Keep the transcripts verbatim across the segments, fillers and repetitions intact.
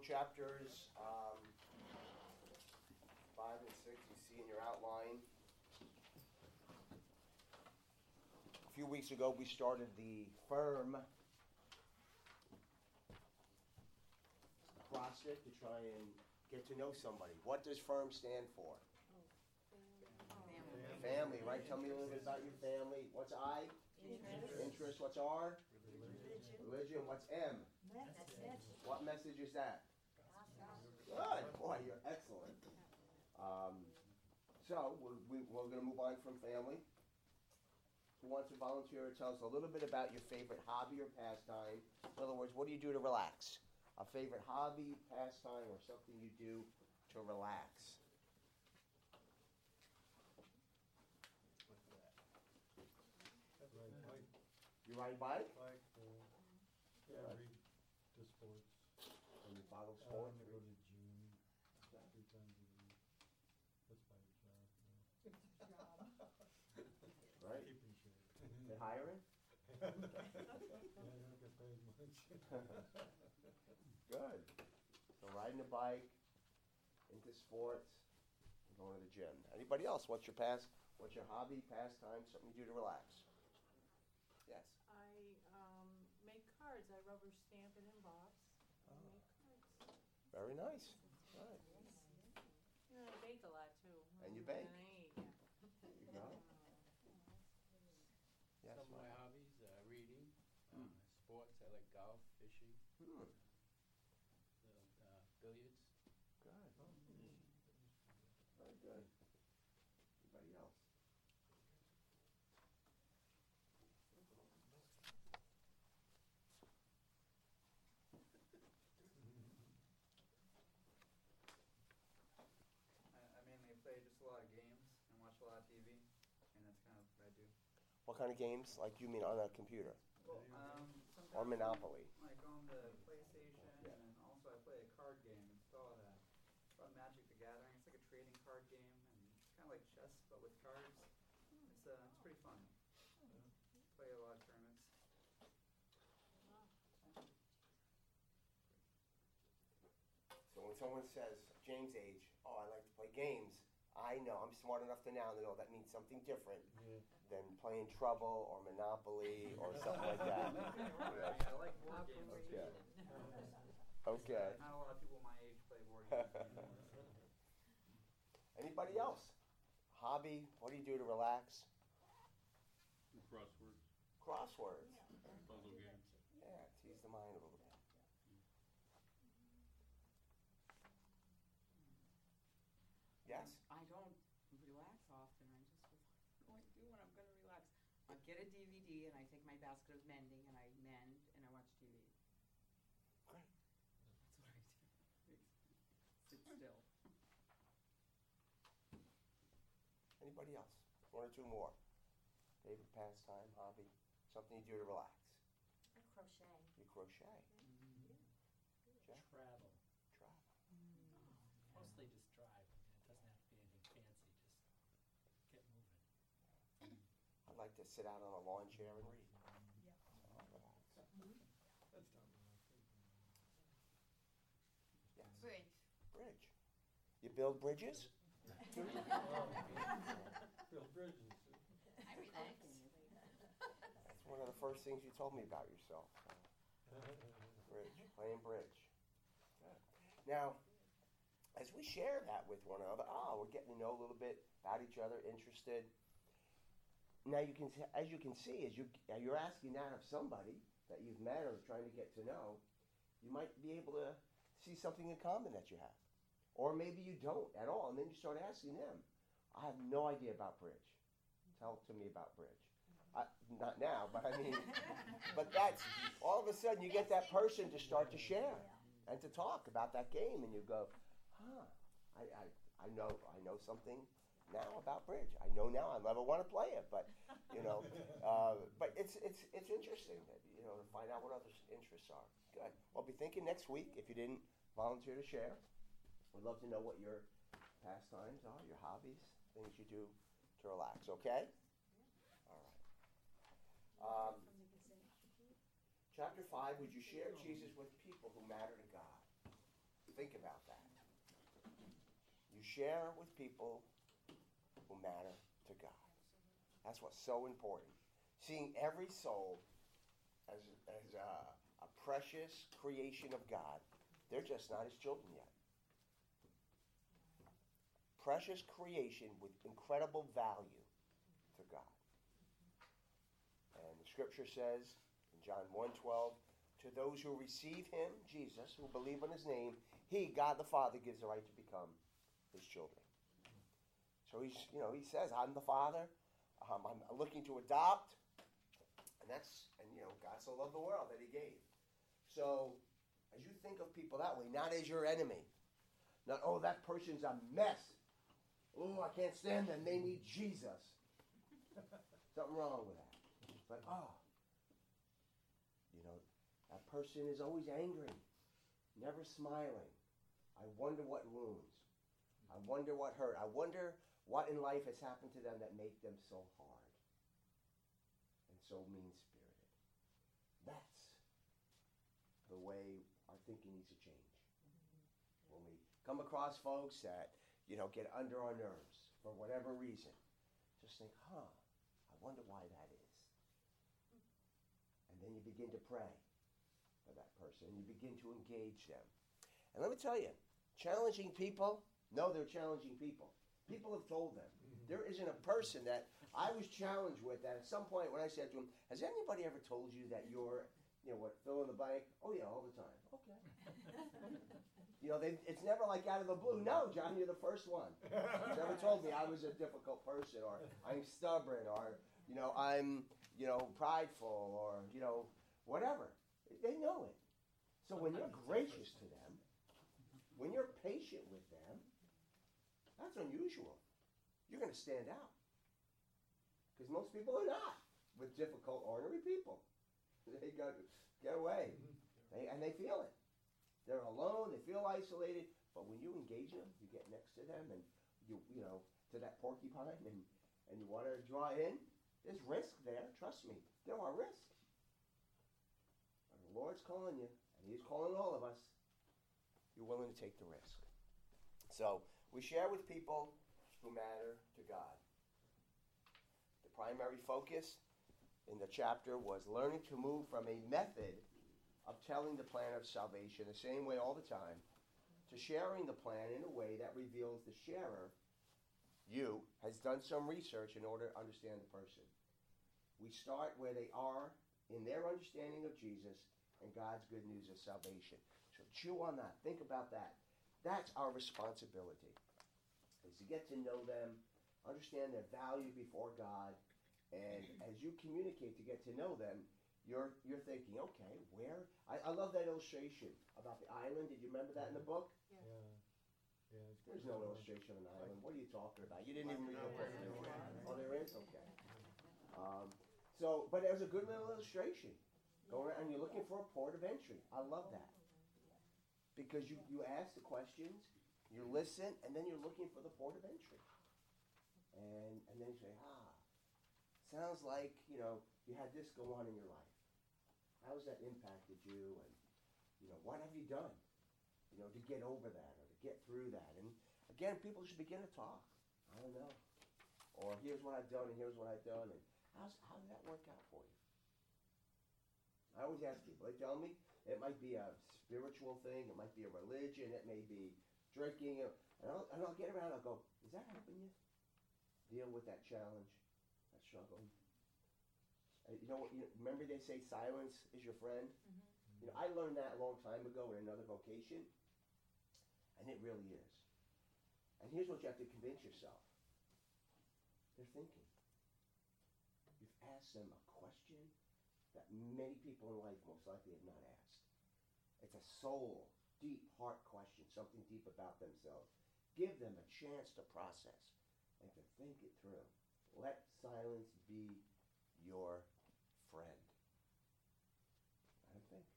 chapters um, five and six, you see in your outline. A few weeks ago, we started the FIRM process to try and get to know somebody. What does FIRM stand for? Family. Family, right? Tell me a little bit about your family. What's I? Interest. Interest. What's R? Religion. Religion. What's M? Message. What message is that? Good. Boy, you're excellent. Um, so, we're, we, we're going to move on from family. Who wants to volunteer to tell us a little bit about your favorite hobby or pastime? In other words, what do you do to relax? A favorite hobby, pastime, or something you do to relax? Ride bike. You ride bike? Bike, uh, yeah, read the sports. And you follow Uh, sports? I go to the gym three times a week. That's my job. Yeah. Right. Keep in shape. They hiring? Yeah, I don't get paid much. Good. So riding a bike, into sports, and going to the gym. Anybody else? What's your past? What's your hobby, pastime, something you do to relax? Yes. I um, make cards. I rubber stamp and emboss. I Oh. make cards. Very nice. Right. You know, I bake a lot too. And you bake? And I eat, yeah. There you go. Yes, Some of my Mike. hobbies, uh, reading, uh, Hmm. sports, I like golf, fishing, Hmm. little, uh, billiards. Good. Very good. Anybody else? I, I mainly play just a lot of games and watch a lot of T V, and that's kind of what I do. What kind of games? Like you mean on a computer? Well, um, sometimes Or Monopoly? like on the PlayStation, Yeah. and then also I play a card game. It's called, uh, it's called Magic the Gathering. It's like a trading card game, and it's kind of like chess but with cards. It's uh, it's pretty fun. Play a lot of tournaments. So when someone says, James' age, oh, I like to play games, I know, I'm smart enough to now know that means something different Yeah. than playing Trouble or Monopoly or something like that. Yeah, I like board games too. Okay. Okay. Not a lot of people my age play board games anymore. Anybody else? Hobby? What do you do to relax? Crosswords, Crosswords. puzzle games. Yeah, tease the mind a little bit. Yes? I don't relax often. I just, what do I do when I'm going to relax? I get a D V D and I take my basket of mending and I mend and I watch T V. Great. That's what I do. Sit still. Anybody else? One or two more. Favorite pastime, hobby, something you do to relax. I crochet. You crochet. Jeff? Travel. Travel. Mostly just drive. I mean, it doesn't have to be anything fancy. Just get moving. I'd like to sit out on a lawn chair and read. Yeah. Oh, relax. That's not my favorite. Yes. Bridge. Bridge. You build bridges? Build bridges. I relax. That's one of the first things you told me about yourself. Bridge, playing bridge. Good. Now, as we share that with one another, oh, we're getting to know a little bit about each other, interested. Now, you can, as you can see, as you you're asking that of somebody that you've met or trying to get to know, you might be able to see something in common that you have, or maybe you don't at all, and then you start asking them. I have no idea about bridge. Tell to me about bridge. I, not now, but I mean, but that's all of a sudden you get that person to start to share and to talk about that game, and you go, huh, I, I, I know I know something now about bridge. I know now I never want to play it, but you know, uh, but it's it's it's interesting that, you know, to find out what others' interests are. Good. Well, be thinking next week if you didn't volunteer to share. We'd love to know what your pastimes are, your hobbies, things you do to relax. Okay. All right. Um, chapter five, would you share Jesus with people who matter to God? Think about that. You share with people who matter to God. That's what's so important. Seeing every soul as, as a, a precious creation of God. They're just not his children yet. Precious creation with incredible value to God. And the scripture says in John one twelve, to those who receive him, Jesus, who believe in his name, he, God the Father, gives the right to become his children. So he's, you know, he says, I'm the Father. Um, I'm looking to adopt. And that's, and you know, God so loved the world that he gave. So as you think of people that way, not as your enemy, not, oh, that person's a mess. Oh, I can't stand them. They need Jesus. Something wrong with that. But, oh, you know, that person is always angry, never smiling. I wonder what wounds. I wonder what hurt. I wonder what in life has happened to them that make them so hard and so mean-spirited. That's the way our thinking needs to change. When we come across folks that, you know, get under our nerves for whatever reason, just think, huh, I wonder why that is. And then you begin to pray for that person, and you begin to engage them. And let me tell you, challenging people, no, they're challenging people. People have told them. There isn't a person that I was challenged with that at some point when I said to him, has anybody ever told you that you're, you know, what, fill in the blank? Oh, yeah, all the time. Okay. You know, they, it's never like out of the blue. No, John, you're the first one. He's never told me I was a difficult person, or I'm stubborn, or, you know, I'm, you know, prideful, or, you know, whatever. They know it. So when you're gracious to them, when you're patient with them, that's unusual. You're going to stand out. Because most people are not with difficult, ornery people. They go, get away. They, and they feel it. They're alone. They feel isolated. But when you engage them, you get next to them, and you, you know, to that porcupine, and, and you want to draw in, there's risk there. Trust me. There are risks. But the Lord's calling you, and he's calling all of us. You're willing to take the risk. So we share with people who matter to God. The primary focus in the chapter was learning to move from a method of telling the plan of salvation the same way all the time to sharing the plan in a way that reveals the sharer, you, has done some research in order to understand the person. We start where they are in their understanding of Jesus and God's good news of salvation. So chew on that. Think about that. That's our responsibility, is to get to know them, understand their value before God, and as you communicate to get to know them, you're you're thinking, okay, where? I, I love that illustration about the island. Did you remember that in the book? Yeah. Yeah. it's There's good. no illustration of an island. What are you talking about? You didn't even read the book. did you? Oh, there is? Okay. Um, so, but it was a good little illustration. Go around and you're looking for a port of entry. I love that. Because you, you ask the questions, you listen, and then you're looking for the port of entry. And and then you say, ah, sounds like, you know, you had this go on in your life. How has that impacted you? And, you know, what have you done, you know, to get over that or to get through that? And, again, people should begin to talk. I don't know. Or here's what I've done and here's what I've done. And how's, how did that work out for you? I always ask people. They tell me it might be a spiritual thing. It might be a religion. It may be drinking. And I'll, and I'll get around and I'll go, is that helping you deal with that challenge, that struggle? Uh, you know what? You know, remember they say silence is your friend? Mm-hmm. You know, I learned that a long time ago in another vocation, and it really is. And here's what you have to convince yourself. They're thinking. You've asked them a question that many people in life most likely have not asked. It's a soul, deep heart question, something deep about themselves. Give them a chance to process and to think it through. Let silence be your friend. Let them think.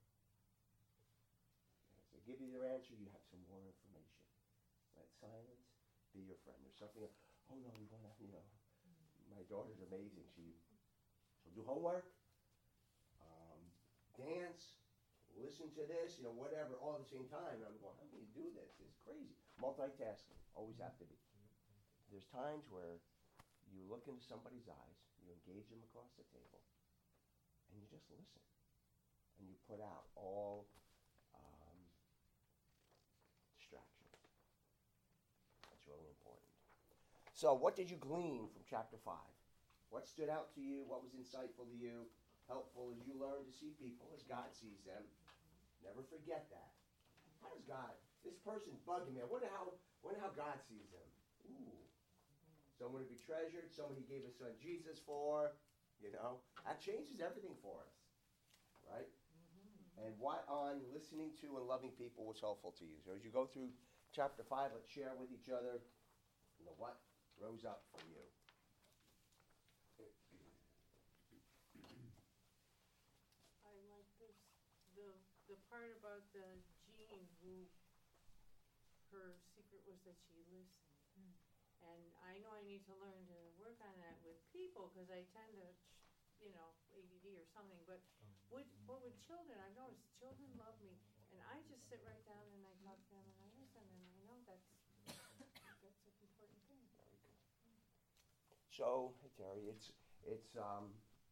As they give you their answer, you have some more information. Let silence be your friend. There's something, oh no, we want to, you know, my daughter's amazing. She, she'll do homework, um, dance, listen to this, you know, whatever, all at the same time. And I'm going, how can you do this? It's crazy. Multitasking, always have to be. There's times where you look into somebody's eyes, you engage them across the table, and you just listen. And you put out all um, distractions. That's really important. So what did you glean from chapter five? What stood out to you? What was insightful to you? Helpful as you learn to see people as God sees them. Never forget that. How does God, this person's bugging me. I wonder how, wonder how God sees them. Ooh. Someone to be treasured, somebody he gave his son Jesus for, you know. That changes everything for us, right? And what on listening to and loving people was helpful to you? So as you go through chapter five, let's share with each other, you know, what rose up for you. I like this, the, the part about the Jean who, her secret was that she listened. And I know I need to learn to work on that with people, because I tend to, you know, A D D or something, but with, but with children, I've noticed children love me, and I just sit right down and I talk to them and I listen, and I know that's, that's an important thing. So, hey Terry, it's, it's, um,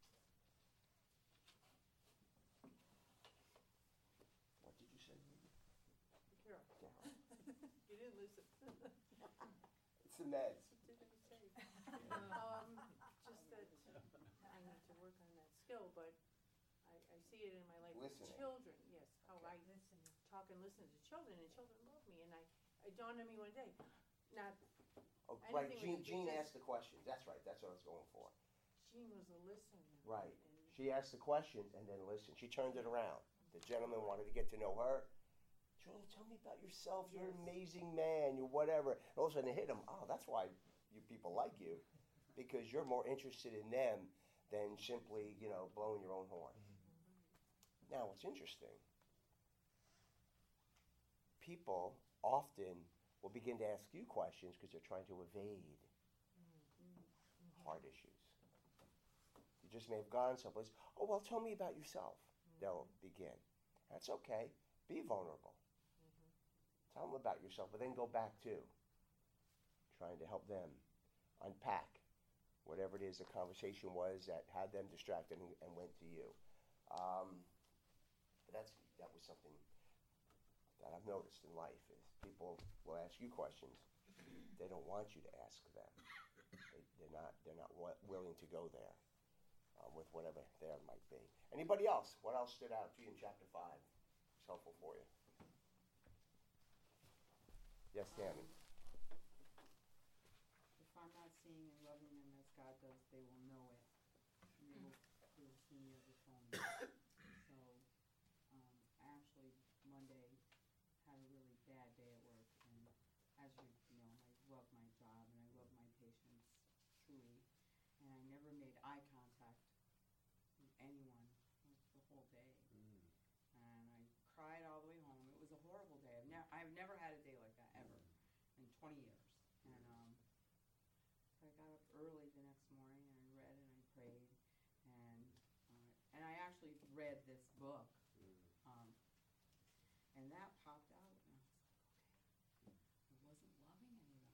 what did you say? Carol, Carol. you didn't listen. It's the meds. What did I say? Um, just that I need to work on that skill, but I, I see it in my life with Listening. children, yes, how Okay. I listen, talk and listen to children, and children love me, and I, it dawned on me one day, not, Oh, right, Anything Jean, with- Jean because- asked the questions. That's right, that's what I was going for. Jean was a listener. Right. and- She asked the questions and then listened. She turned it around. The gentleman wanted to get to know her. Julie, tell me about yourself. You're an Yes. amazing man. You're whatever. And all of a sudden it hit him. Oh, that's why you people like you, because you're more interested in them than simply, you know, blowing your own horn. Now, what's interesting, people often will begin to ask you questions because they're trying to evade hard issues. You just may have gone someplace, oh, well, tell me about yourself. They'll begin. That's okay. Be vulnerable. Tell them about yourself, but then go back to trying to help them unpack whatever it is the conversation was that had them distracted and, and went to you. Um, but that's that was something that I've noticed in life is people will ask you questions. They don't want you to ask them. They, they're not they're not wa- willing to go there um, with whatever there might be. Anybody else? What else stood out to you in chapter five? It's helpful for you. Yes, Tammy. If I'm not seeing and loving them as God does, they will know it. And they will, they will see me as a phony. So, um, I actually Monday had a really bad day at work, and as you know, I love my job and I love my patients truly, and I never made eye contact with anyone like, the whole day. And I cried all the way home. It was a horrible day. I've, ne- I've never had a day like that ever in twenty years. And um, I got up early the next morning and I read and I prayed, and uh, and I actually read this book, um, and that popped out, and I was like, okay, I wasn't loving anyone.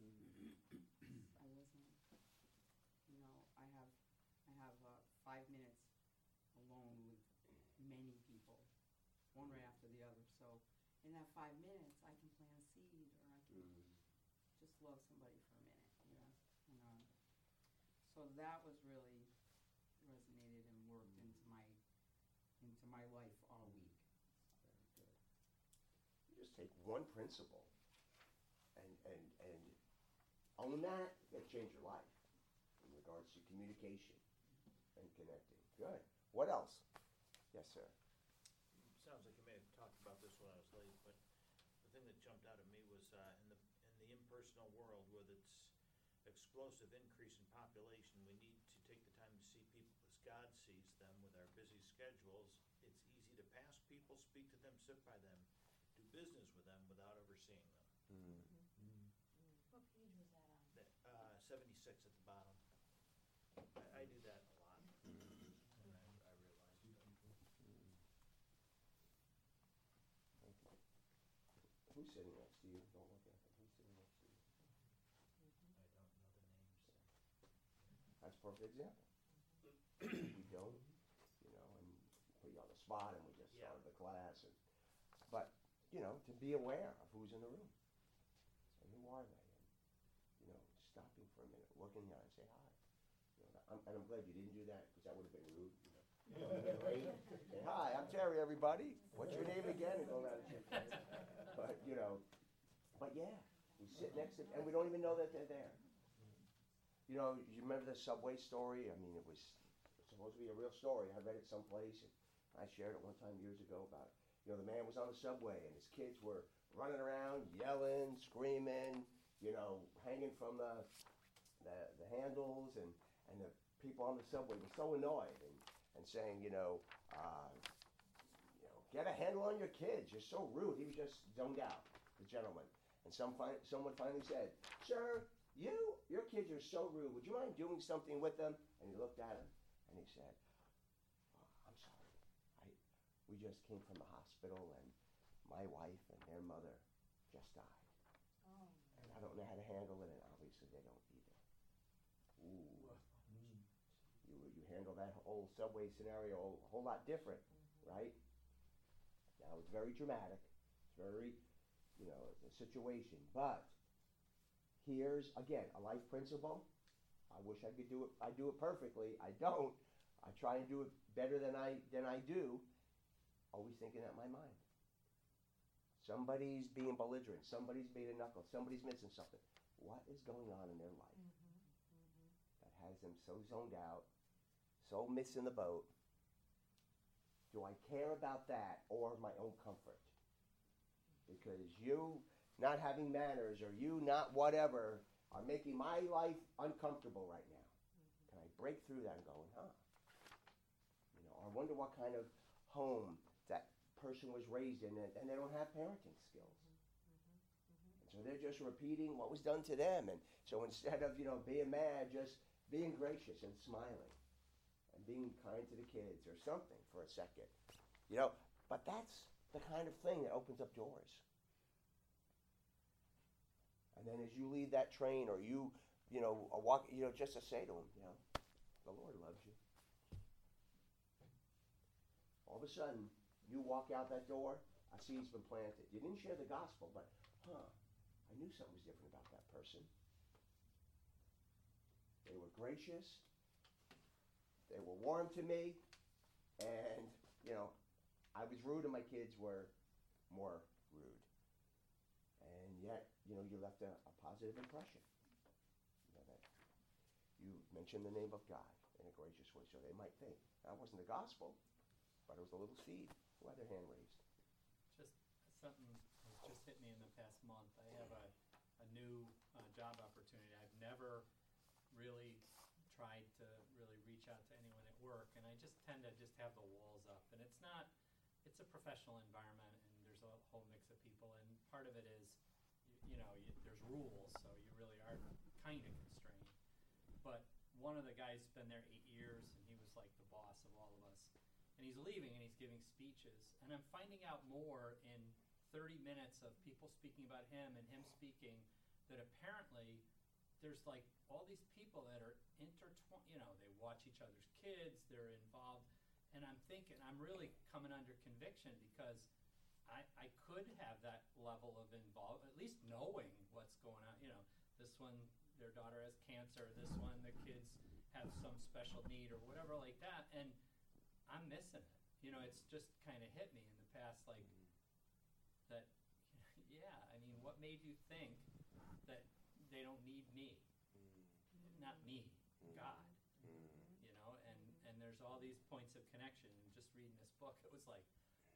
I wasn't, you know, I have I have uh, five minutes alone with many people, one right after the other. So in that five minutes, I can plant a seed, or I can just love somebody for a minute, you know. And um, so that was really resonated and worked into my into my life all week. Very good. You just take one principle and and and own that, that change your life in regards to communication and connecting. Good. What else? Yes, sir. Sounds like you may have talked about this when I was late, but the thing that jumped out at me was uh, in the in the impersonal world with its explosive increase in population, we need to take the time to see people as God sees them with our busy schedules. It's easy to pass people, speak to them, sit by them, do business with them without ever seeing them. What page was that on? That, uh, seventy-six at the bottom. I, I do that a lot, and I, I realized it. Who's sitting next to you? Don't look at them. Who's sitting next to you? I don't know the names. That's a perfect example. We don't, you know, and put you on the spot, and we just Yeah. started the class. And, but, you know, to be aware of who's in the room. And who are they? And, you know, stopping for a minute, looking in the eye and say hi. You know, I'm, and I'm glad you didn't do that, because that would have been rude. You know. Say, hi, I'm Terry, everybody. What's your name again? And go around and shake hands. But, you know, but yeah, we sit next to, and we don't even know that they're there. You know, you remember the subway story? I mean, it was supposed to be a real story. I read it someplace, and I shared it one time years ago about, you know, the man was on the subway, and his kids were running around, yelling, screaming, you know, hanging from the the, the handles, and, and the people on the subway were so annoyed and, and saying, you know, uh, you know, get a handle on your kids. You're so rude. He was just zoned out, the gentleman. And some fi- someone finally said, sir, you, your kids are so rude. Would you mind doing something with them? And he looked at him and he said, oh, I'm sorry. I, we just came from the hospital, and my wife and their mother just died. Oh. And I don't know how to handle it, and obviously they don't either. Ooh. Mm. You, you handle that whole subway scenario a whole lot different, right? Now, it's very dramatic. It's very, you know, a situation. But here's, again, a life principle. I wish I could do it. I do it perfectly. I don't. I try and do it better than I than I do. Always thinking at my mind. Somebody's being belligerent. Somebody's being a knuckle. Somebody's missing something. What is going on in their life that has them so zoned out, so missing the boat? Do I care about that or my own comfort? Because you not having manners or you not whatever are making my life uncomfortable right now. Can I break through that and go, huh? You know, I wonder what kind of home that person was raised in, and, and they don't have parenting skills. And so they're just repeating what was done to them. And so instead of, you know, being mad, just being gracious and smiling and being kind to the kids or something for a second. You know, but that's the kind of thing that opens up doors. And then as you leave that train, or you, you know, are walk, you know, just to say to him, you know, the Lord loves you. All of a sudden, you walk out that door, a seed's been planted. You didn't share the gospel, but, huh, I knew something was different about that person. They were gracious. They were warm to me. And, you know, I was rude and my kids were more rude. And yet, you know, you left a, a positive impression. You know, that you mentioned the name of God in a gracious way, so they might think, that wasn't the gospel, but it was a little seed. Who had their hand raised? Just something has just hit me in the past month. I have a, a new uh, job opportunity. I've never really tried to really reach out to anyone at work, and I just tend to just have the walls up. And it's not, it's a professional environment, and there's a whole mix of people, and part of it is, you, you know, you, there's rules, so you really are kind of constrained. But one of the guys has been there eight years, and he was like the boss of all of us. And he's leaving, and he's giving speeches. And I'm finding out more in thirty minutes of people speaking about him and him speaking, that apparently there's like all these people that are intertwined, you know, they watch each other's kids, they're involved. And I'm thinking, I'm really coming under conviction, because I, I could have that level of involvement, at least knowing what's going on. You know, this one, their daughter has cancer, this one, the kids have some special need or whatever like that. And I'm missing it. You know, it's just kind of hit me in the past, like, that, yeah, I mean, what made you think that they don't need me? Not me, God. You know, and, and there's all these points of connection. And just reading this book, it was like,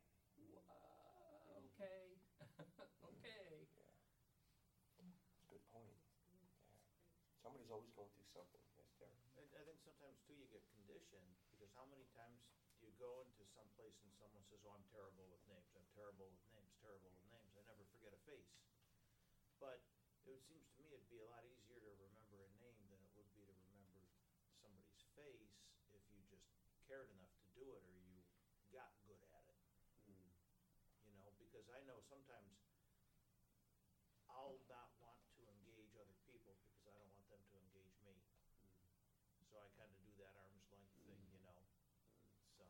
uh, okay, okay. Yeah. That's a good point. Yeah. Somebody's always going through something. Yes, Derek. I, I think sometimes too you get conditioned, because how many times do you go into some place and someone says, oh, I'm terrible with names, I'm terrible with names, terrible with names, I never forget a face. But it would seems to me it'd be a lot easier to remember a name than it would be to remember somebody's face if you just cared enough to do it, or you got good at it. Mm. You know, because I know sometimes I'll not want to engage other people because I don't want them to engage me. So I kind of do that arm's length thing, you know, so.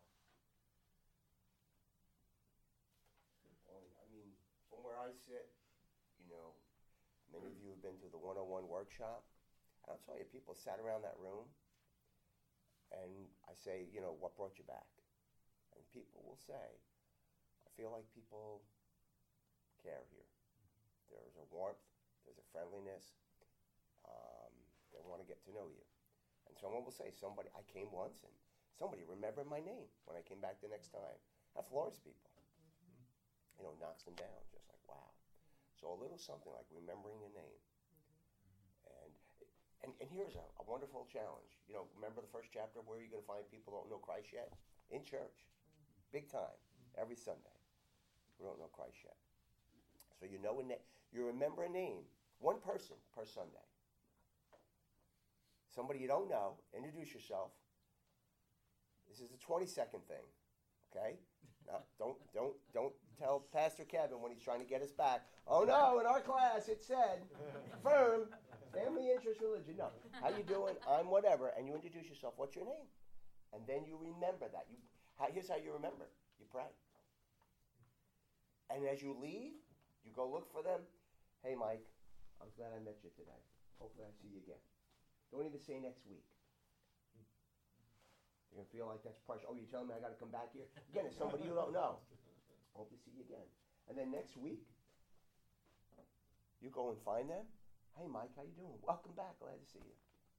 Well, I mean, from where I sit, you know, many of you have been to the one oh one workshop. And I'll tell you, people sat around that room, and I say, you know, what brought you back? And people will say, I feel like people care here. There's a warmth, there's a friendliness, um, they want to get to know you. And someone will say, somebody, I came once, and somebody remembered my name when I came back the next time. That floors people. You know, knocks them down, just like, wow. So a little something like remembering a name. And and, and here's a, a wonderful challenge. You know, remember the first chapter where you're going to find people who don't know Christ yet? In church. Big time. Every Sunday. We don't know Christ yet. So you know a na- you remember a name. One person per Sunday. Somebody you don't know. Introduce yourself. This is a twenty-second thing. Okay? Now, don't don't don't tell Pastor Kevin when he's trying to get us back. Oh no, in our class it said, firm, family, interest, religion. No, how you doing? I'm whatever, and you introduce yourself. What's your name? And then you remember that. You how, here's how you remember. You pray. And as you leave, you go look for them. Hey, Mike, I'm glad I met you today. Hopefully I see you again. Don't even say next week. You're going to feel like that's pressure. Oh, you're telling me I got to come back here? Again, it's somebody you don't know. Hope to see you again. And then next week, you go and find them. Hey, Mike, how you doing? Welcome back. Glad to see you.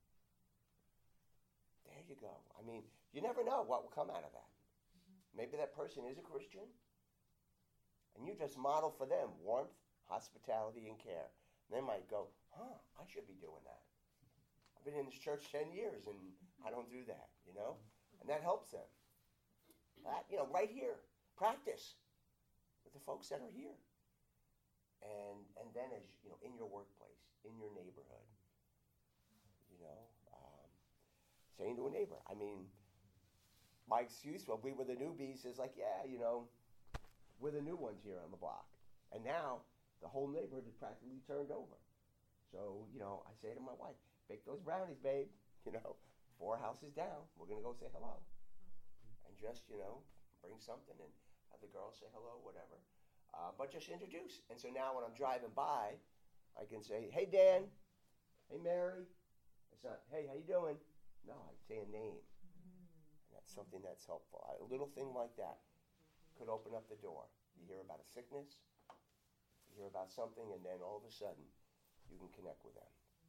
There you go. I mean, you never know what will come out of that. Mm-hmm. Maybe that person is a Christian, and you just model for them warmth, hospitality, and care. And they might go, huh, I should be doing that. I've been in this church ten years, and I don't do that, you know? And that helps them. That, you know, right here, practice with the folks that are here. And and then as, you know, in your workplace, in your neighborhood, you know, um, saying to a neighbor, I mean, my excuse when we were the newbies is like, yeah, you know, we're the new ones here on the block. And now the whole neighborhood is practically turned over. So, you know, I say to my wife, bake those brownies, babe, you know. Four houses down, we're going to go say hello. And just, you know, bring something and have the girls say hello, whatever. Uh, but just introduce. And so now when I'm driving by, I can say, hey, Dan. Hey, Mary. It's not, hey, how you doing? No, I say a name. And that's something that's helpful. A little thing like that could open up the door. You hear about a sickness, you hear about something, and then all of a sudden, you can connect with them.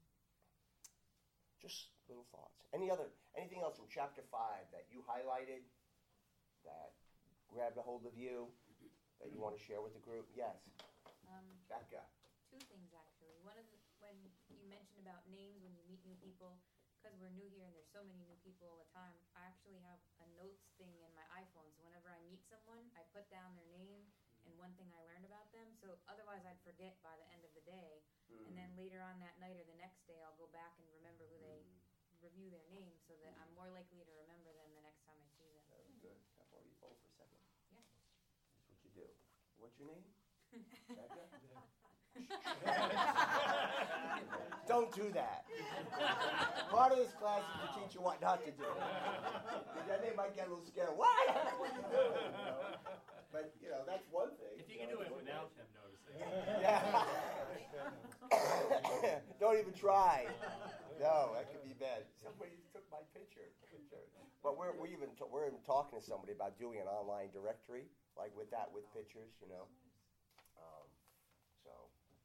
Just little thoughts. Any other, anything else from chapter five that you highlighted, that grabbed a hold of you, that you want to share with the group? Yes. Um, Becca. two things actually. One of the, when you mentioned about names when you meet new people, because we're new here and there's so many new people all the time, I actually have a notes thing in my iPhone. So whenever I meet someone, I put down their name and one thing I learned about them. So otherwise I'd forget by the end of the day. Mm. And then later on that night or the next day, I'll go back and remember who they review their name so that I'm more likely to remember them the next time I see them. That was good. Can I borrow your phone for a second? Yeah. That's what you do. What's your name? Becca? Don't do that. Part of this class is to teach you what not to do. Then they might get a little scared. What? What are you doing? You know? But, you know, that's one thing. If you can do it without him noticing. Yeah. Don't even try. No, that could be bad. Somebody took my picture. But we're we even t- we're even talking to somebody about doing an online directory, like with that, with pictures, you know. Um, so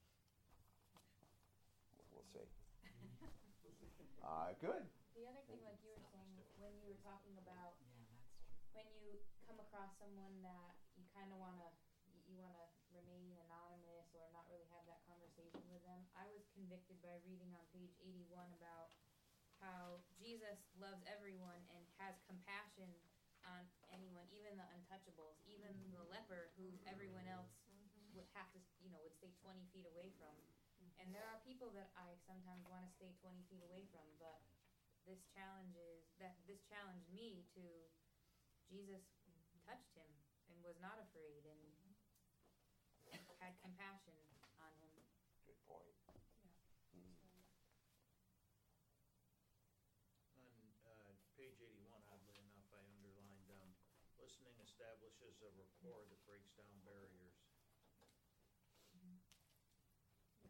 we'll see. Uh, good. The other thing, like you were saying, when you were talking about Yeah, that's true. when you come across someone that you kind of want to you want to remain anonymous or not really have that conversation with them. I was convicted by reading on page eighty-one about how Jesus loves everyone and has compassion on anyone, even the untouchables, even the leper who everyone else would have to, you know, would stay twenty feet away from. And there are people that I sometimes want to stay twenty feet away from, but this challenges that this challenged me to Jesus touched him and was not afraid and had compassion on him. Good. point. Yeah. Mm. On uh, page eighty-one, oddly enough, I underlined, um, listening establishes a rapport that breaks down barriers. Mhm. Yeah.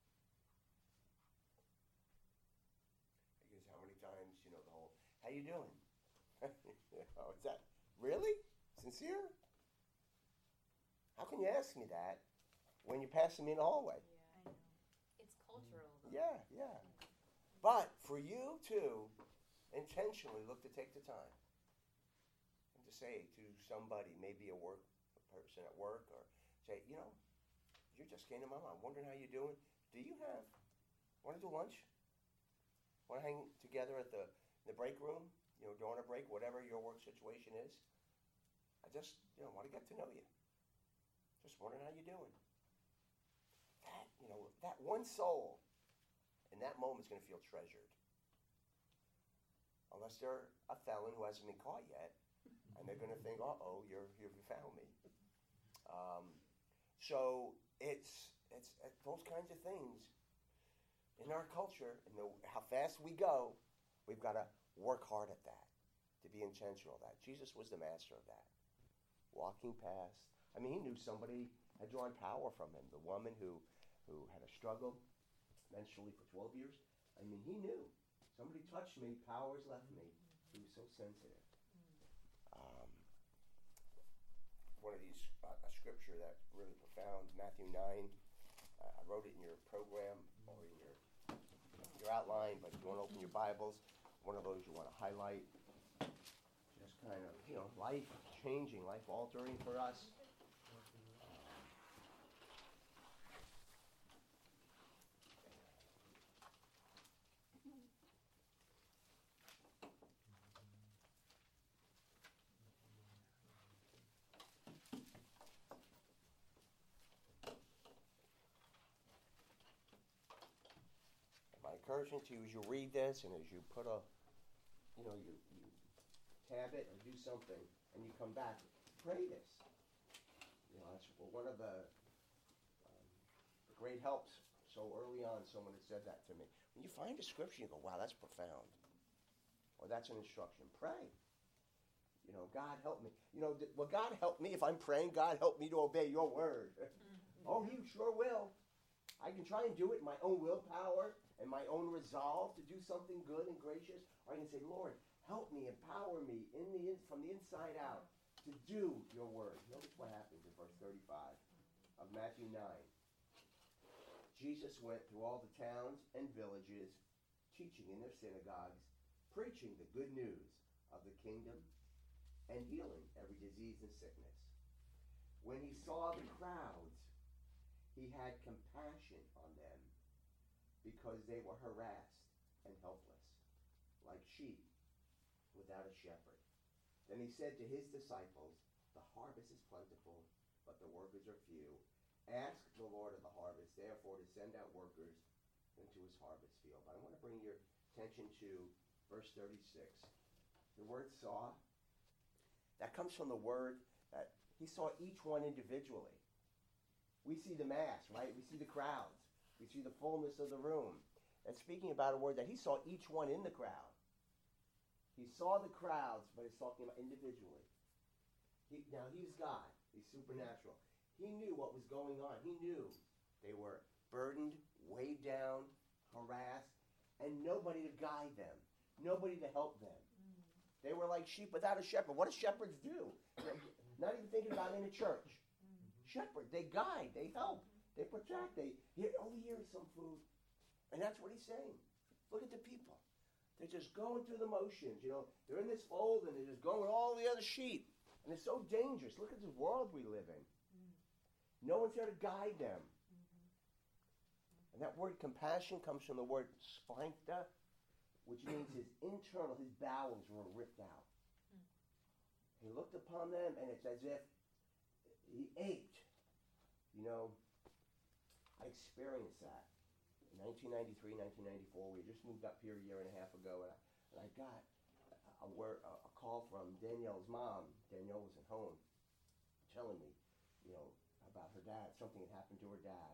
Because how many times, you know, the whole, how you doing? You know, is that really sincere? How can you ask me that when you're passing me in the hallway? Yeah, I know. It's cultural though. Yeah, yeah. But for you to intentionally look to take the time and to say to somebody, maybe a work a person at work, or say, you know, you just came to my mind. I'm wondering how you're doing. Do you have want to do lunch? Want to hang together at the the break room? You know, during a break, whatever your work situation is. I just, you know, want to get to know you. Just wondering how you're doing. That, you know, that one soul in that moment is going to feel treasured. Unless they're a felon who hasn't been caught yet, and they're going to think, uh-oh, you're, you found me. Um, so it's, it's it's those kinds of things in our culture, and the, how fast we go, we've got to work hard at that, to be intentional of that. Jesus was the master of that. Walking past, I mean, he knew somebody had drawn power from him. The woman who, who had a struggle menstrually for twelve years. I mean, he knew. Somebody touched me, powers left me. He was so sensitive. Um, one of these, uh, a scripture that's really profound, Matthew nine. Uh, I wrote it in your program or in your, your outline, but if you want to open your Bibles, one of those you want to highlight. Just kind of, you know, life changing, life altering for us. My encouragement to you as you read this and as you put a, you know, you, you tab it or do something and you come back, pray this. You know, that's one of the, um, the great helps. So early on, someone had said that to me. When you find a scripture, you go, wow, that's profound. Or that's an instruction. Pray. You know, God help me. You know, th- well, God help me if I'm praying. God help me to obey your word. Oh, he sure will. I can try and do it in my own willpower and my own resolve to do something good and gracious. Or I can say, Lord, help me, empower me in the in, from the inside out to do your word. Notice what happens in verse thirty-five of Matthew nine. Jesus went through all the towns and villages, teaching in their synagogues, preaching the good news of the kingdom, and healing every disease and sickness. When he saw the crowds, he had compassion on them because they were harassed and helpless, like sheep without a shepherd. Then he said to his disciples, the harvest is plentiful, but the workers are few. Ask the Lord of the harvest, therefore, to send out workers into his harvest field. But I want to bring your attention to verse thirty-six. The word saw, that comes from the word that he saw each one individually. We see the mass, right? We see the crowds. We see the fullness of the room. And speaking about a word that he saw each one in the crowd. He saw the crowds, but he's talking about individually. He, now, he's God. He's supernatural. He knew what was going on. He knew they were burdened, weighed down, harassed, and nobody to guide them, nobody to help them. Mm. They were like sheep without a shepherd. What do shepherds do? Not even thinking about in a church. Mm. Shepherd, they guide, they help, they protect, they, here, oh, here's some food. And that's what he's saying. Look at the people. They're just going through the motions, you know. They're in this fold and they're just going with all the other sheep. And it's so dangerous. Look at this world we live in. No one's there to guide them. Mm-hmm. And that word compassion comes from the word sphincter, which means his internal, his bowels were ripped out. Mm. He looked upon them, and it's as if he ached. You know, I experienced that in nineteen ninety-three, nineteen ninety-four. We just moved up here a year and a half ago, and I, and I got a, word, a, a call from Danielle's mom. Danielle was at home telling me, you know, about her dad. Something had happened to her dad, and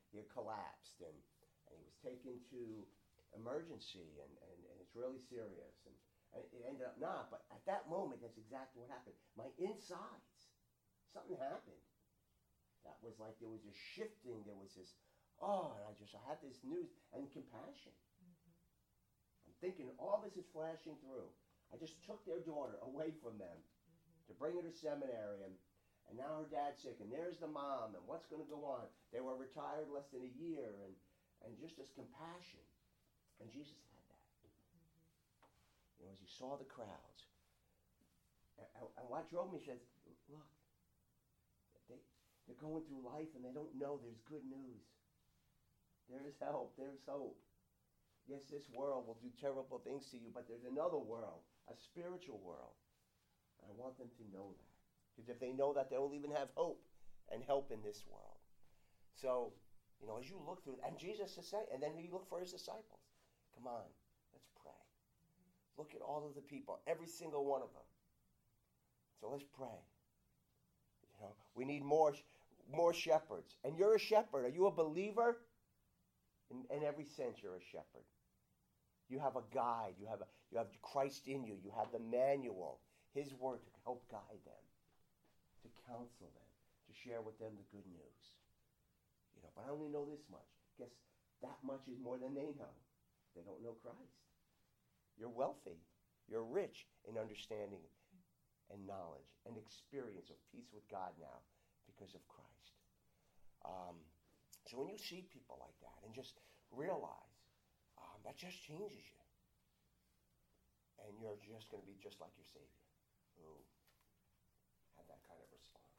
he had collapsed, and, and he was taken to emergency, and, and, and it's really serious. And, and it ended up not, but at that moment, that's exactly what happened. My insides, something happened. That was like there was a shifting, there was this, oh, and I just, I had this news and compassion. I'm thinking all this is flashing through. I just took their daughter away from them to bring her to seminary, and, and now her dad's sick, and there's the mom, and what's going to go on? They were retired less than a year, and, and just this compassion. And Jesus had that. You know, as he saw the crowds. And, and, and what drove me says, look, they, they're going through life, and they don't know there's good news. There's help. There's hope. Yes, this world will do terrible things to you, but there's another world, a spiritual world. And I want them to know that. Because if they know that, they'll even have hope and help in this world. So, you know, as you look through, and Jesus is saying, and then he looked for his disciples. Come on, let's pray. Look at all of the people, every single one of them. So let's pray. You know, we need more, more shepherds. And you're a shepherd. Are you a believer? In, in every sense, you're a shepherd. You have a guide. You have a, you have Christ in you. You have the manual, his word to help guide them, to counsel them, to share with them the good news. You know, but I only know this much. Guess that much is more than they know. They don't know Christ. You're wealthy. You're rich in understanding and knowledge and experience of peace with God now because of Christ. Um, So when you see people like that and just realize um, that just changes you. And you're just going to be just like your Savior who had that kind of response.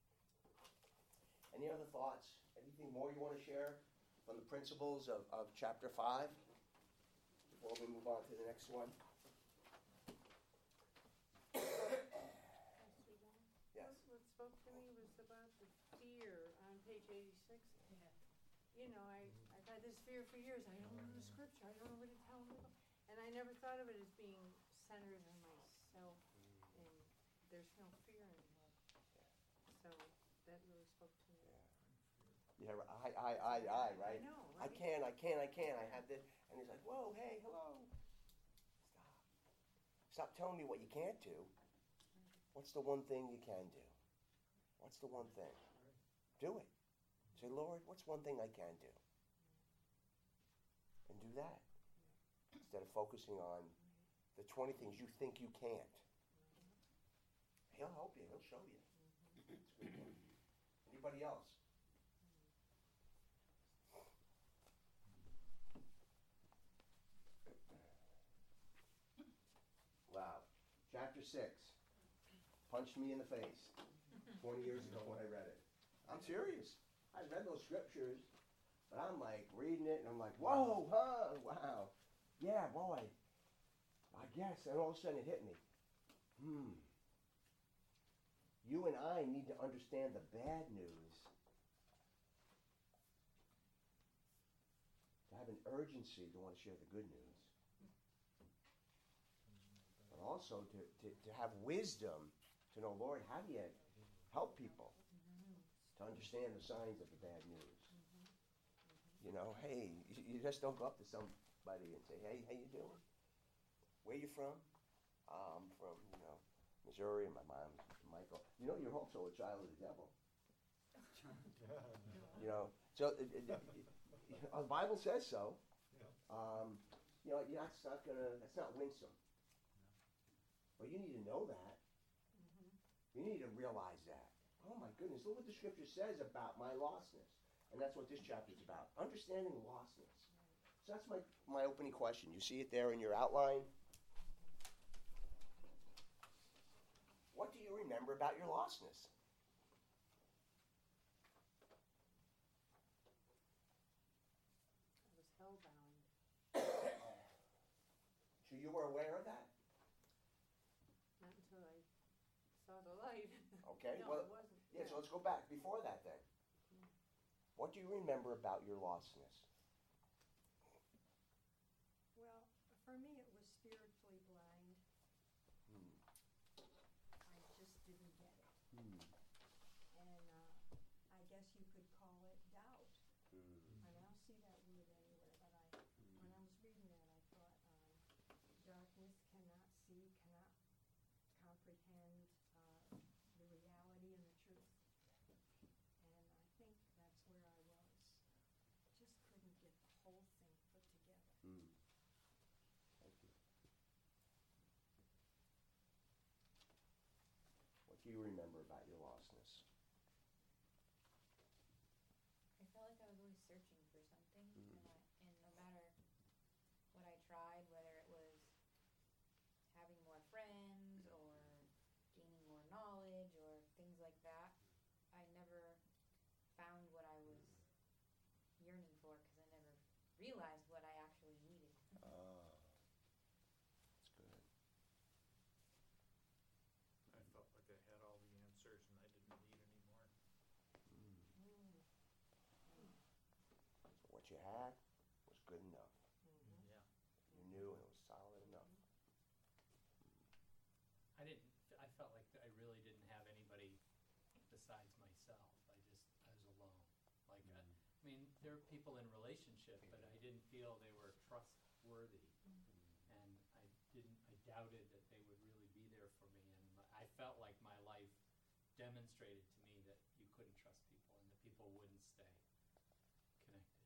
Any other thoughts? Anything more you want to share from the principles of, of chapter five before we move on to the next one? Yes. What spoke to me was about the fear on page eighty-six. You know, I, I've had this fear for years. I don't know the scripture. I don't know what to tell them. And I never thought of it as being centered on myself. And there's no fear in love. So that really spoke to me. Yeah, I, I, I, I, right? I know, I right? can, I can, I can. I have this. And he's like, whoa, hey, hello. Stop. Stop telling me what you can't do. What's the one thing you can do? What's the one thing? Do it. Say, Lord, what's one thing I can do? And do that. Instead of focusing on the twenty things you think you can't. He'll help you. He'll show you. It's a good thing. Anybody else? Wow. Chapter six. Punched me in the face twenty years ago when I read it. I'm serious. I read those scriptures, but I'm like reading it, and I'm like, whoa, huh, wow. Yeah, boy. I guess. And all of a sudden it hit me. Hmm. You and I need to understand the bad news to have an urgency to want to share the good news. But also to, to, to have wisdom to know, Lord, how do you help people to understand the signs of the bad news? You know, hey, you, you just don't go up to somebody and say, hey, how you doing? Where you from? Uh, I'm from, you know, Missouri, and my mom's Michael. You know, you're also a child of the devil. You know, so it, it, it, it, the Bible says so. Um, you know, that's not gonna, that's not winsome. But you need to know that. You need to realize that. Oh my goodness, look what the scripture says about my lostness. And that's what this chapter is about. Understanding lostness. So that's my, my opening question. You see it there in your outline? What do you remember about your lostness? I was hellbound. So you were aware of that? Not until I saw the light. Okay. No, well, it wasn't. Yeah, so let's go back. Before that then. What do you remember about your lostness? Well, for me, it was spiritually blind. Hmm. I just didn't get it. Hmm. And uh, I guess you could call it doubt. Hmm. comprehend uh, the reality and the truth. And I think that's where I was. Just couldn't get the whole thing put together. Mm. Thank you. What do you remember about your lostness? I felt like I was always searching for something, Mm. and I, and no matter what I tried, whether it was having more friends or gaining more knowledge or things like that, I never found what I was yearning for because I never realized what I actually needed. Ah, that's good. I felt like I had all the answers and I didn't need any more. Mm. So what you had was good enough. Yeah. You knew and it was solid enough. I didn't, I felt like I really didn't have anybody besides myself. I just, I was alone. Like, uh, I mean, there are people in relationship, but I didn't feel they were trustworthy. And I didn't, I doubted that they would really be there for me. And my- I felt like my life demonstrated to me that you couldn't trust people and that people wouldn't stay connected.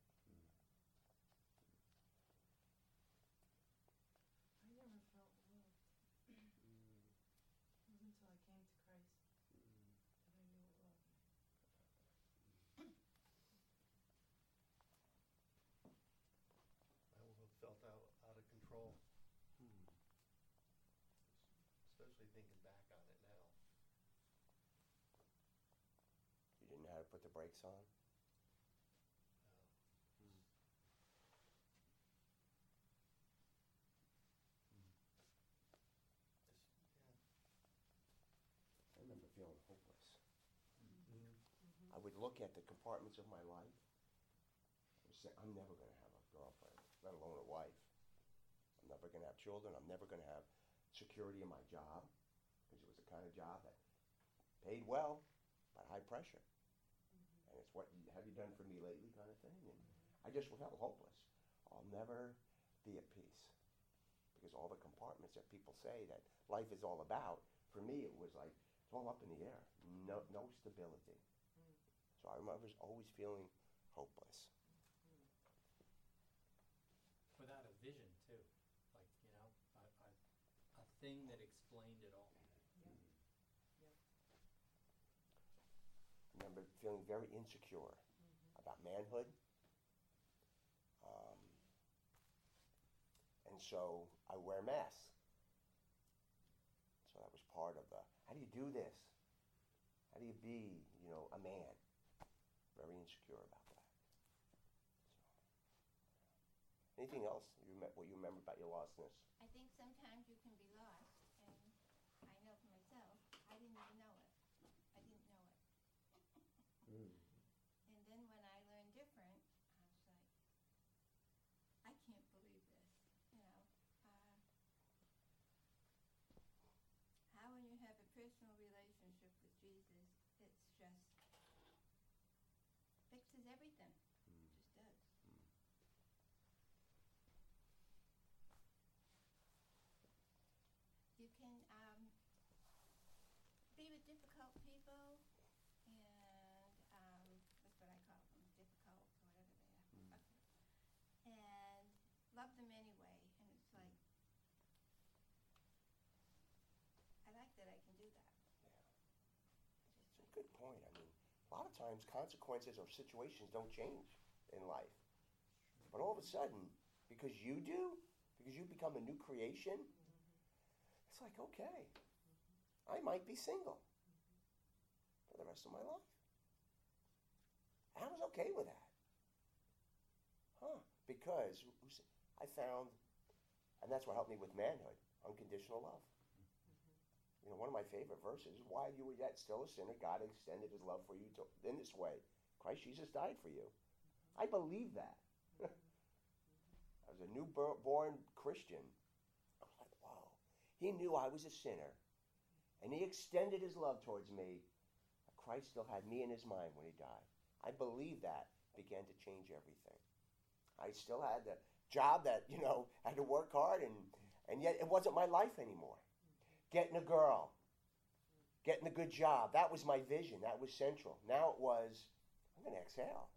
I never felt loved. Mm. It wasn't until I came to Christ Mm. that I knew what love meant. I will have felt out, out of control, Hmm. especially thinking back on it now. You didn't know how to put the brakes on? Uh, Mm. just, yeah. I remember feeling hopeless. Mm. I would look at the compartments of my life and say, I'm never going to have a girlfriend, let alone a wife. I'm never going to have children. I'm never going to have security in my job because it was the kind of job that paid well, but high pressure. And it's what you, have you done for me lately kind of thing. And I just felt hopeless. I'll never be at peace because all the compartments that people say that life is all about, for me it was like it's all up in the air. No, no stability. So I remember always feeling hopeless. Without a vision too, like, you know, a, a, a thing that explained it all. I remember feeling very insecure about manhood. Um, and so I wear masks. So that was part of the, how do you do this? How do you be, you know, a man? Very insecure about that. So, anything else you me- what you remember about your lostness? I think sometimes you can be lost, and I know for myself, I didn't even know it. I didn't know it. Mm. And then when I learned different, I was like, I can't believe this. You know, uh, how when you have a personal relationship with Jesus, it's just fixes everything. Mm. It just does. Mm. You can um, be with difficult people, and um, that's what I call them, difficult, whatever they are, and love them anyway. And it's like, I like that I can do that. Yeah. I just It's a like good point. I mean, a lot of times consequences or situations don't change in life. But all of a sudden, because you do, because you become a new creation, it's like, okay, I might be single for the rest of my life. And I was okay with that. Huh. Because I found, and that's what helped me with manhood, unconditional love. You know, one of my favorite verses is, while you were yet still a sinner, God extended his love for you to, in this way. Christ Jesus died for you. I believe that. As a newborn Christian, I was like, wow. He knew I was a sinner, and he extended his love towards me. Christ still had me in his mind when he died. I believe that began to change everything. I still had the job that, you know, I had to work hard, and, and yet it wasn't my life anymore. Getting a girl, getting a good job. That was my vision. That was central. Now it was, I'm going to exhale.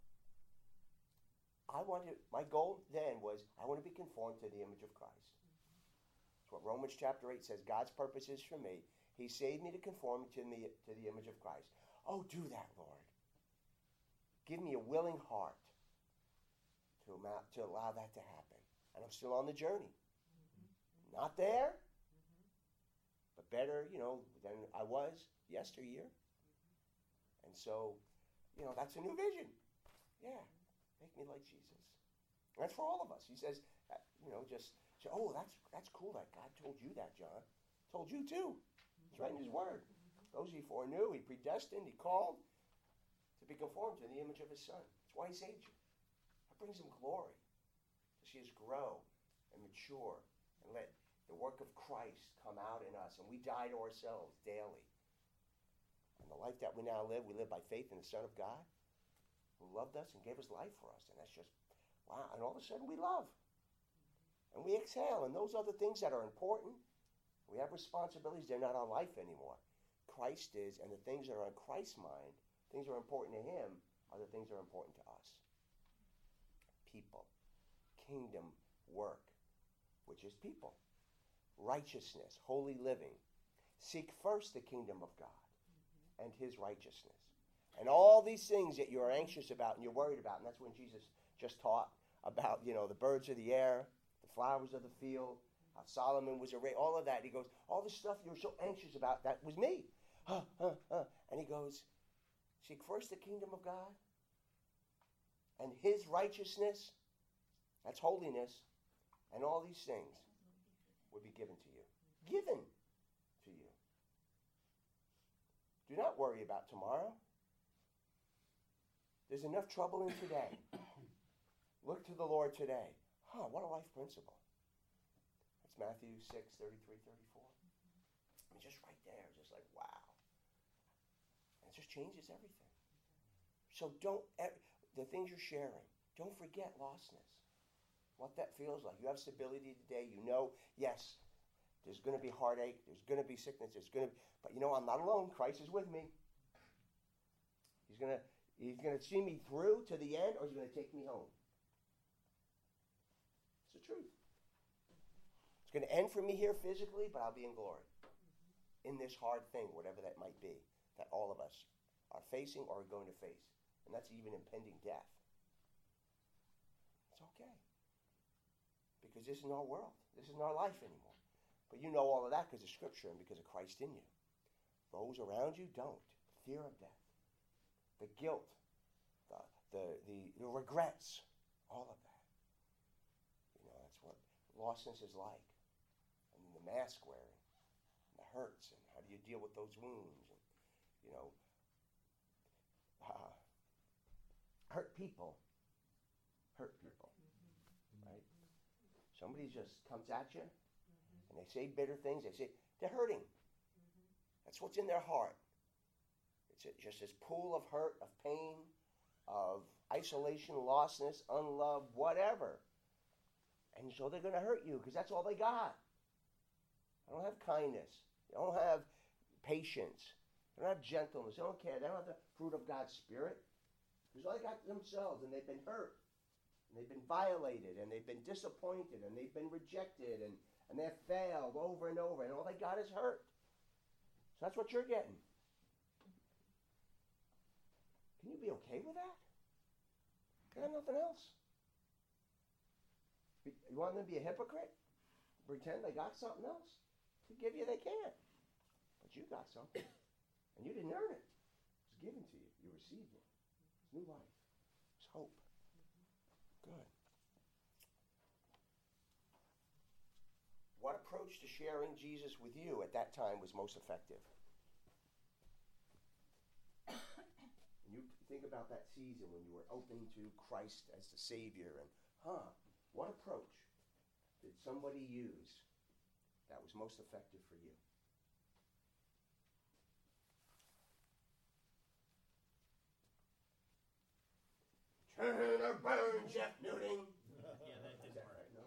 I wanted, my goal then was, I want to be conformed to the image of Christ. That's what Romans chapter eight says. God's purpose is for me. He saved me to conform to the, to the image of Christ. Oh, do that, Lord. Give me a willing heart to, amount, to allow that to happen. And I'm still on the journey. Mm-hmm. Not there, mm-hmm. but better, you know, than I was yesteryear. Mm-hmm. And so, you know, that's a new vision. Yeah, make me like Jesus. And that's for all of us. He says, uh, you know, just, say, oh, that's that's cool that God told you that, John. Told you too. It's right in his word. Mm-hmm. Those he foreknew, he predestined, he called to be conformed to the image of his son. That's why he saved you. That brings him glory. To see us grow and mature and let the work of Christ come out in us. And we die to ourselves daily. And the life that we now live, we live by faith in the Son of God who loved us and gave his life for us. And that's just, wow. And all of a sudden we love. And we exhale. And those are the things that are important. We have responsibilities. They're not our life anymore. Christ is, and the things that are on Christ's mind, things that are important to him, are the things that are important to us. People. Kingdom work, which is people. Righteousness, holy living. Seek first the kingdom of God mm-hmm. and his righteousness. And all these things that you're anxious about and you're worried about, and that's when Jesus just taught about, you know, the birds of the air, the flowers of the field, how Solomon was arrayed, all of that. He goes, all the stuff you're so anxious about, that was me. Huh, huh, huh. And he goes, seek first the kingdom of God and his righteousness. That's holiness. And all these things will be given to you. Given to you. Do not worry about tomorrow. There's enough trouble in today. Look to the Lord today. Huh, what a life principle. That's Matthew six, thirty-three, thirty-four. I mean, just right there, just like, wow. And it just changes everything. So don't, the things you're sharing, don't forget lostness. What that feels like. You have stability today. You know, yes, there's going to be heartache. There's going to be sickness. There's going to, but you know, I'm not alone. Christ is with me. He's going to, he's going to see me through to the end, or he's going to take me home. It's the truth. It's going to end for me here physically, but I'll be in glory. In this hard thing, whatever that might be, that all of us are facing or are going to face. And that's even impending death. It's okay. Because this isn't our world. This isn't our life anymore. But you know all of that because of Scripture and because of Christ in you. Those around you don't. Fear of death. The guilt. The, the, the, the regrets. All of that. You know, that's what lostness is like. And the mask wearing. And the hurts. And how do you deal with those wounds? And, you know, uh, hurt people. Hurt people. Right? Somebody just comes at you, mm-hmm. and they say bitter things. They say, they're hurting. Mm-hmm. That's what's in their heart. It's a, just this pool of hurt, of pain, of isolation, lostness, unloved, whatever. And so they're going to hurt you because that's all they got. They don't have kindness. They don't have patience. They don't have gentleness. They don't care. They don't have the fruit of God's Spirit. Because all they got themselves, and they've been hurt. And they've been violated, and they've been disappointed, and they've been rejected, and, and they've failed over and over, and all they got is hurt. So that's what you're getting. Can you be okay with that? They got nothing else. You want them to be a hypocrite? Pretend they got something else? To give you, they can't. But you got something. And you didn't earn it. It was given to you. You received it. It's new life. It's hope. Good. What approach to sharing Jesus with you at that time was most effective? And you think about that season when you were open to Christ as the Savior, and huh, what approach did somebody use that was most effective for you? Turn or burn, Jeff Newton. Yeah, that Is did that work. right? No?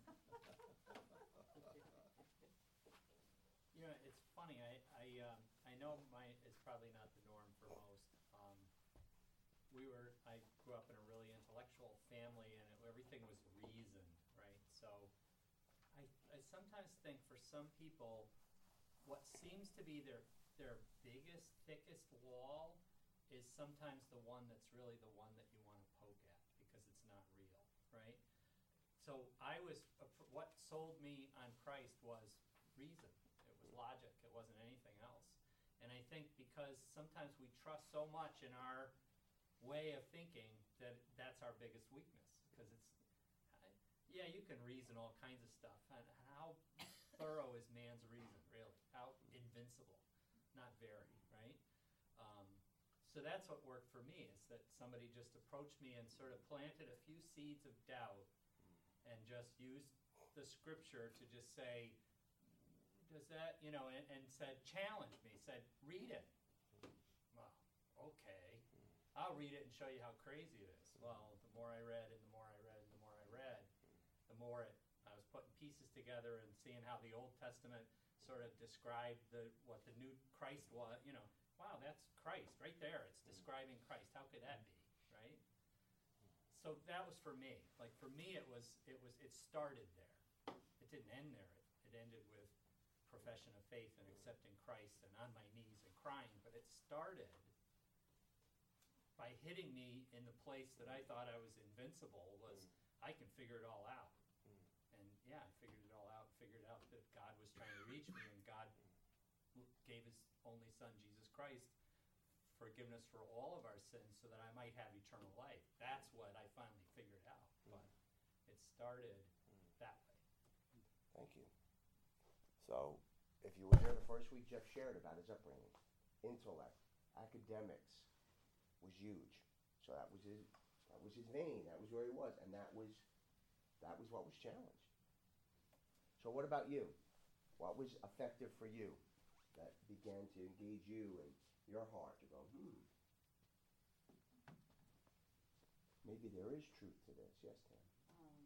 You know, it's funny. I I, um, I I know mine is probably not the norm for most. Um, we were, I grew up in a really intellectual family, and it, everything was reasoned, right? So I, I sometimes think for some people, what seems to be their their biggest, thickest wall is sometimes the one that's really the one that you want to poke at because it's not real, right? So I was, what sold me on Christ was reason. It was logic. It wasn't anything else. And I think because sometimes we trust so much in our way of thinking that that's our biggest weakness. Because it's, yeah, you can reason all kinds of stuff. And how thorough is man's reason, really? How invincible? Not very, right? Um, so that's what worked for me, is that somebody just approached me and sort of planted a few seeds of doubt and just used the scripture to just say, does that, you know, and, and said, challenge me, said, read it. Well, okay. I'll read it and show you how crazy it is. Well, the more I read and the more I read and the more I read, the more it, I was putting pieces together and seeing how the Old Testament sort of described the what the new Christ was. You know, wow, that's Christ right there. It's describing Christ. How could that be, right? So that was for me. Like for me, it was it was it started there. It didn't end there. It, it ended with profession of faith and accepting Christ and on my knees and crying. But it started by hitting me in the place that I thought I was invincible. Was I can figure it all out. And yeah, I figured it all out. Figured out that God was trying to reach me, and God gave His only Son, Jesus Christ, forgiveness for all of our sins so that I might have eternal life. That's what I finally figured out. But it started that way. Thank you. So, if you were there the first week, Jeff shared about his upbringing. Intellect, academics was huge. So that was his that was his vein. That was where he was, and that was that was what was challenged. So what about you? What was effective for you that began to engage you and your heart to go, hmm, maybe there is truth to this. Yes, Tam. Um,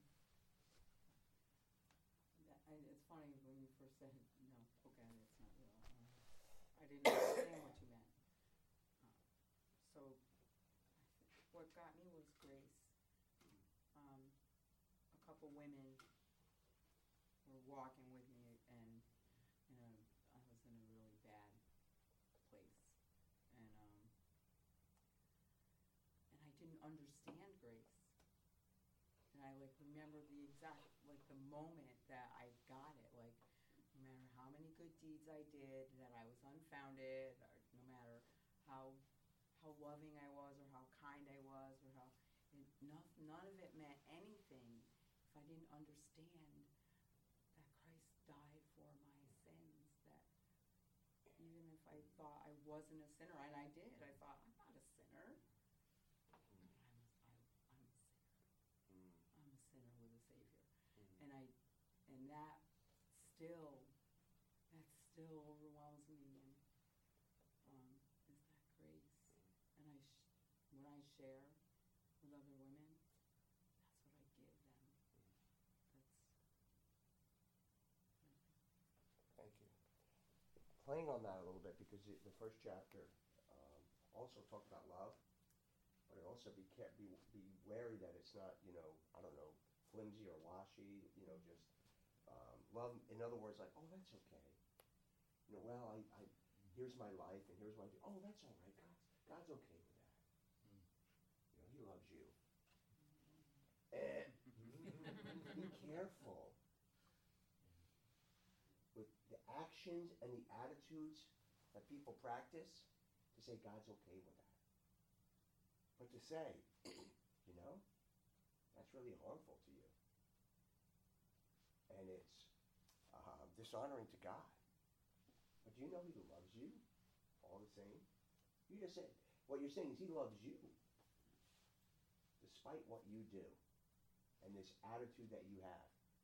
that, I, it's funny when you first said, no, poke at it, it's not real. Um, I didn't understand what you meant. Uh, so what got me was grace. Um, a couple women were walking with me, and you know, I was in a really bad place, and um, and I didn't understand grace. And I like remember the exact like the moment that I got it. Like no matter how many good deeds I did, that I was unfounded, or no matter how how loving I was, or how kind I was, or how it, none, none of it meant anything if I didn't understand that Christ died for my sins. That even if I thought I wasn't a sinner, and I did, I thought I'm not a sinner. I'm a, I, I'm a sinner. I'm a sinner with a Savior, and I, and that still, that still overwhelms me. And um, is that grace? And I, sh- when I share with other women, that's what I give them. That's. Thank you. Playing on that a little bit, because it, the first chapter um, also talked about love, but it also be, kept, be be wary that it's not, you know, I don't know, flimsy or washy, you know, just um, love. In other words, like, oh, that's okay. You know, well, I, I here's my life, and here's what I do. Oh, that's all right. God's God's okay with that. Mm. You know, He loves you. Eh. Be careful with the actions and the attitudes that people practice to say God's okay with that. But to say, you know, that's really harmful to you. And it's uh, dishonoring to God. But do you know He loves you all the same? You just said, what you're saying is He loves you despite what you do and this attitude that you have.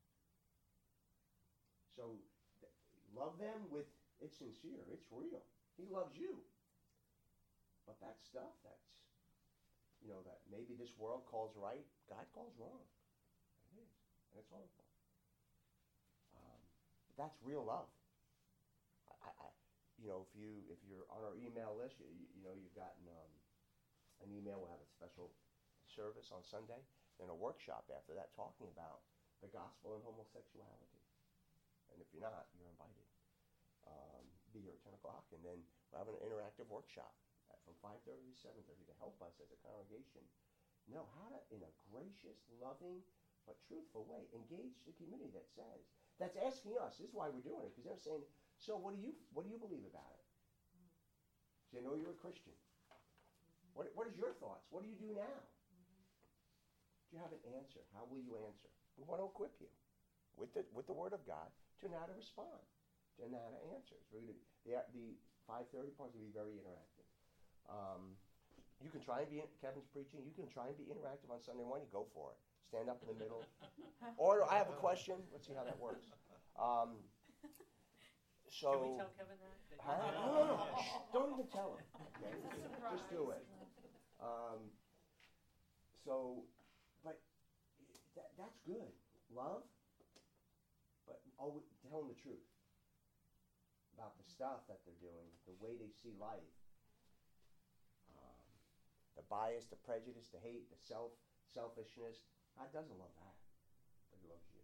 So th- love them with, it's sincere, it's real. He loves you. But that stuff that's, you know, that maybe this world calls right, God calls wrong. It is. And it's harmful. Um, but that's real love. I, I, you know, if you if you're on our email list, you, you know you've gotten um, an email. We'll have a special service on Sunday, then a workshop after that talking about the gospel and homosexuality. And if you're not, you're invited. Um, be here at ten o'clock, and then we'll have an interactive workshop at, from five thirty to seven thirty to help us as a congregation know how to, in a gracious, loving, but truthful way, engage the community that says, that's asking us. This is why we're doing it, because they're saying, so what do you what do you believe about it? Say, no, you're a Christian. What what is your thoughts? What do you do now? Do you have an answer? How will you answer? We want to equip you with the with the Word of God to know how to respond, to know how to answer. So we're gonna, the the five thirty part is going to be very interactive. Um, you can try and be, Kevin's preaching, you can try and be interactive on Sunday morning, go for it. Stand up in the middle. Or I have a question. Let's see how that works. Um, so, Can we tell Kevin that? that Huh? you- No, no, no. Shh, don't even tell him. Okay? Just do it. Um, so, but that, that's good. Love, but always tell them the truth about the stuff that they're doing, the way they see life, um, the bias, the prejudice, the hate, the self, selfishness. God doesn't love that, but He loves you.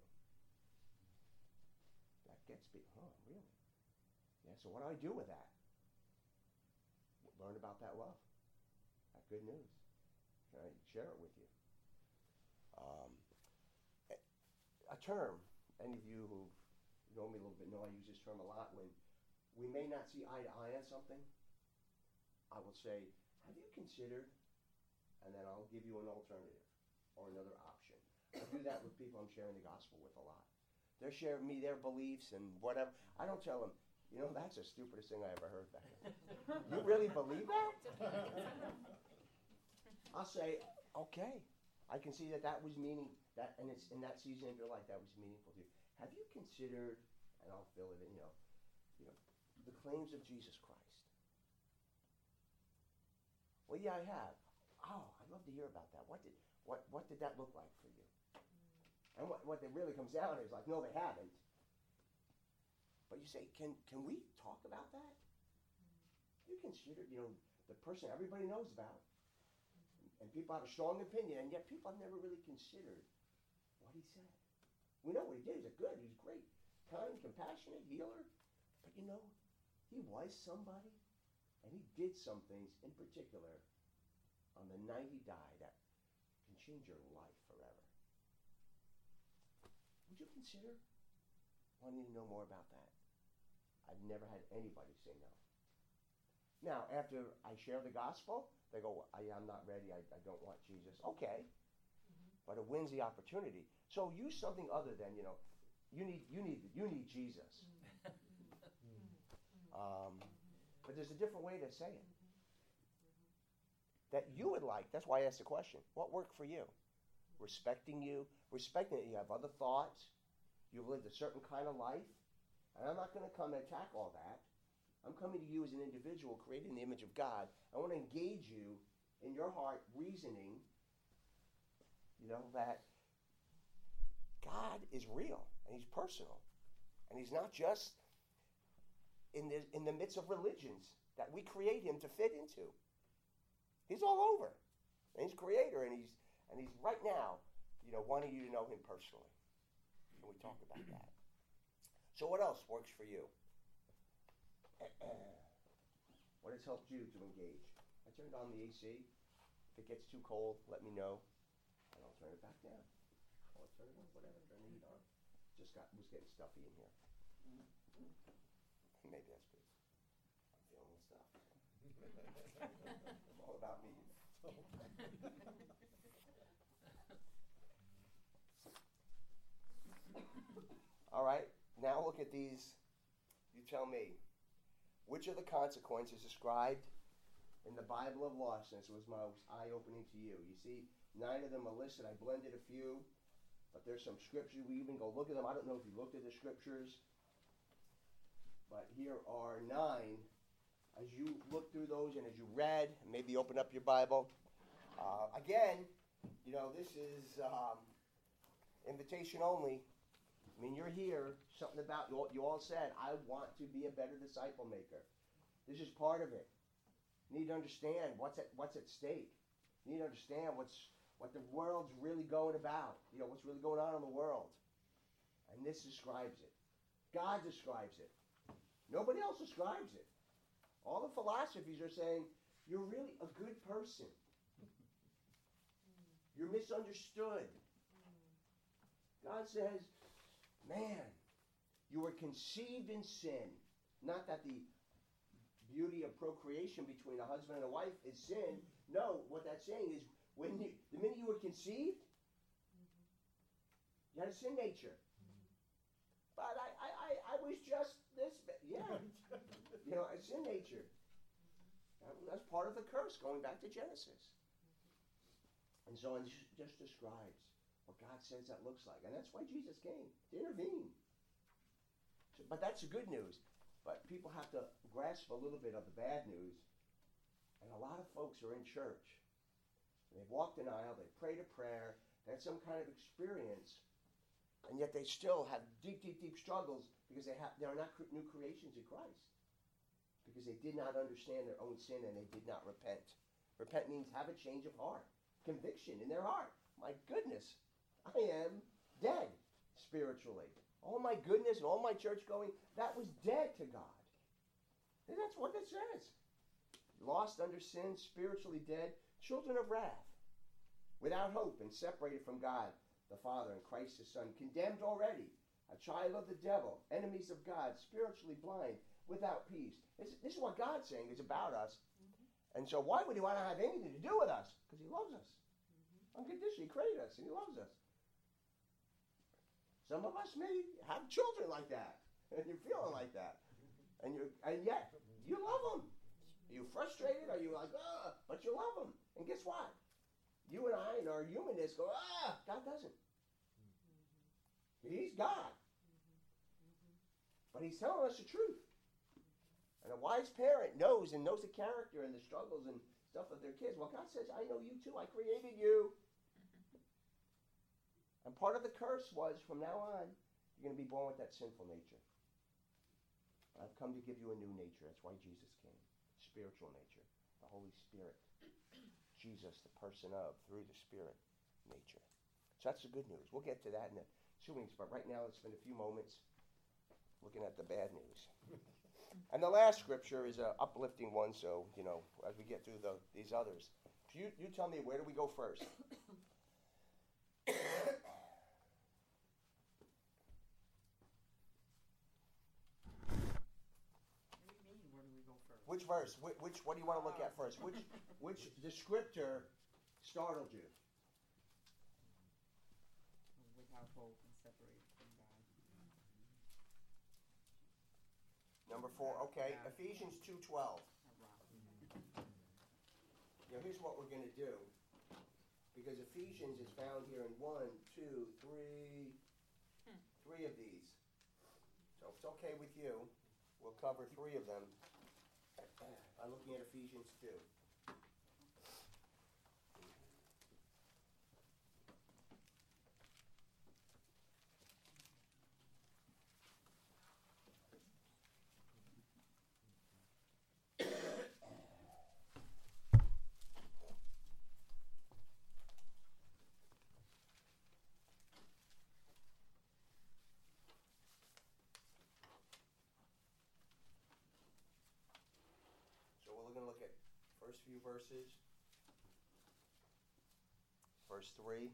That gets me, huh, really? Yeah, so what do I do with that? Learn about that love, that good news. Can I share it with you? Um, a term, any of you who know me a little bit know I use this term a lot. When we may not see eye to eye on something, I will say, have you considered, and then I'll give you an alternative or another option. I do that with people I'm sharing the gospel with a lot. They're sharing me their beliefs and whatever. I don't tell them, you know, that's the stupidest thing I ever heard, Becca. You really believe that? I'll say, okay, I can see that that was meaning, that, and it's in that season of your life that was meaningful to you. Have you considered, and I'll fill it in, you know, you know, the claims of Jesus Christ? Well, yeah, I have. Oh, I'd love to hear about that. What did what what did that look like for you? And what what it really comes down is like, no, they haven't. But you say, can can we talk about that? You consider, you know, the person everybody knows about, and people have a strong opinion, and yet people have never really considered what he said. We know what he did. He was good. He was great, kind, compassionate, healer. But you know, he was somebody, and he did some things in particular on the night he died that can change your life forever. Would you consider wanting to know more about that? I've never had anybody say no. Now, after I share the gospel, they go, I, I'm not ready. I, I don't want Jesus. Okay. Mm-hmm. But it wins the opportunity. So use something other than, you know, you need you need you need Jesus. um, but there's a different way to say it that you would like. That's why I asked the question. What worked for you? Respecting you, respecting that you have other thoughts, you've lived a certain kind of life, and I'm not going to come and attack all that. I'm coming to you as an individual created in the image of God. I want to engage you in your heart reasoning, you know, that God is real and he's personal. And he's not just in the, in the midst of religions that we create him to fit into. He's all over. And he's creator, and he's and he's right now, you know, wanting you to know him personally. And we talk about that. So what else works for you? What has helped you to engage? I turned on the A C. If it gets too cold, let me know, and I'll turn it back down. Or turn it on, whatever, turn the heat on. Just got was getting stuffy in here. Maybe that's good. I'm feeling the stuff. It's all about me. All right, now look at these. You tell me, which of the consequences described in the Bible of lostness was most eye-opening to you? You see, nine of them are listed. I blended a few, but there's some scriptures. We even go look at them. I don't know if you looked at the scriptures, but here are nine. As you look through those and as you read, maybe open up your Bible. Uh, again, you know, this is um, invitation only. I mean, you're here, something about, you all, you all said, I want to be a better disciple maker. This is part of it. You need to understand what's at what's at stake. You need to understand what's what the world's really going about. You know, what's really going on in the world. And this describes it. God describes it. Nobody else describes it. All the philosophies are saying, you're really a good person. You're misunderstood. God says, man, you were conceived in sin. Not that the beauty of procreation between a husband and a wife is sin. No, what that's saying is, when you, the minute you were conceived, you had a sin nature. But I, I, I, I was just this, yeah. You know, a sin nature. That, that's part of the curse, going back to Genesis. And so it just describes what God says that looks like. And that's why Jesus came, to intervene. So, but that's the good news. But people have to grasp a little bit of the bad news. And a lot of folks are in church. They've walked an aisle, they've prayed a prayer, they had some kind of experience, and yet they still have deep, deep, deep struggles because they have, they're not new creations in Christ. Because they did not understand their own sin and they did not repent. Repent means have a change of heart, conviction in their heart. My goodness, I am dead spiritually. All my goodness and all my church going, that was dead to God. And that's what it says. Lost under sin, spiritually dead, children of wrath, without hope and separated from God the Father and Christ the Son, condemned already, a child of the devil, enemies of God, spiritually blind, without peace. This, this is what God's saying is about us. Mm-hmm. And so why would he want to have anything to do with us? Because he loves us. Mm-hmm. Unconditionally, he created us and he loves us. Some of us may have children like that, and you're feeling like that. And you and yet, you love them. Are you frustrated? Are you like, ah, but you love them. And guess what? You and I in our humanness go, ah, God doesn't. He's God. But he's telling us the truth. And a wise parent knows and knows the character and the struggles and stuff of their kids. Well, God says, I know you too. I created you. And part of the curse was, from now on, you're going to be born with that sinful nature. I've come to give you a new nature. That's why Jesus came. Spiritual nature. The Holy Spirit. Jesus, the person of, through the Spirit, nature. So that's the good news. We'll get to that in a few weeks. But right now, let's spend a few moments looking at the bad news. And the last scripture is an uplifting one. So, you know, as we get through the, these others. You, you tell me, where do we go first? Which verse? Which, which? What do you want to look at first? Which, which descriptor startled you? Without hope and separated from God. Number four. Okay, yeah. Ephesians two twelve. Now here's what we're going to do, because Ephesians is found here in one, two, three, hmm. three of these. So if it's okay with you, we'll cover three of them. I'm looking at Ephesians two. First few verses. Verse three.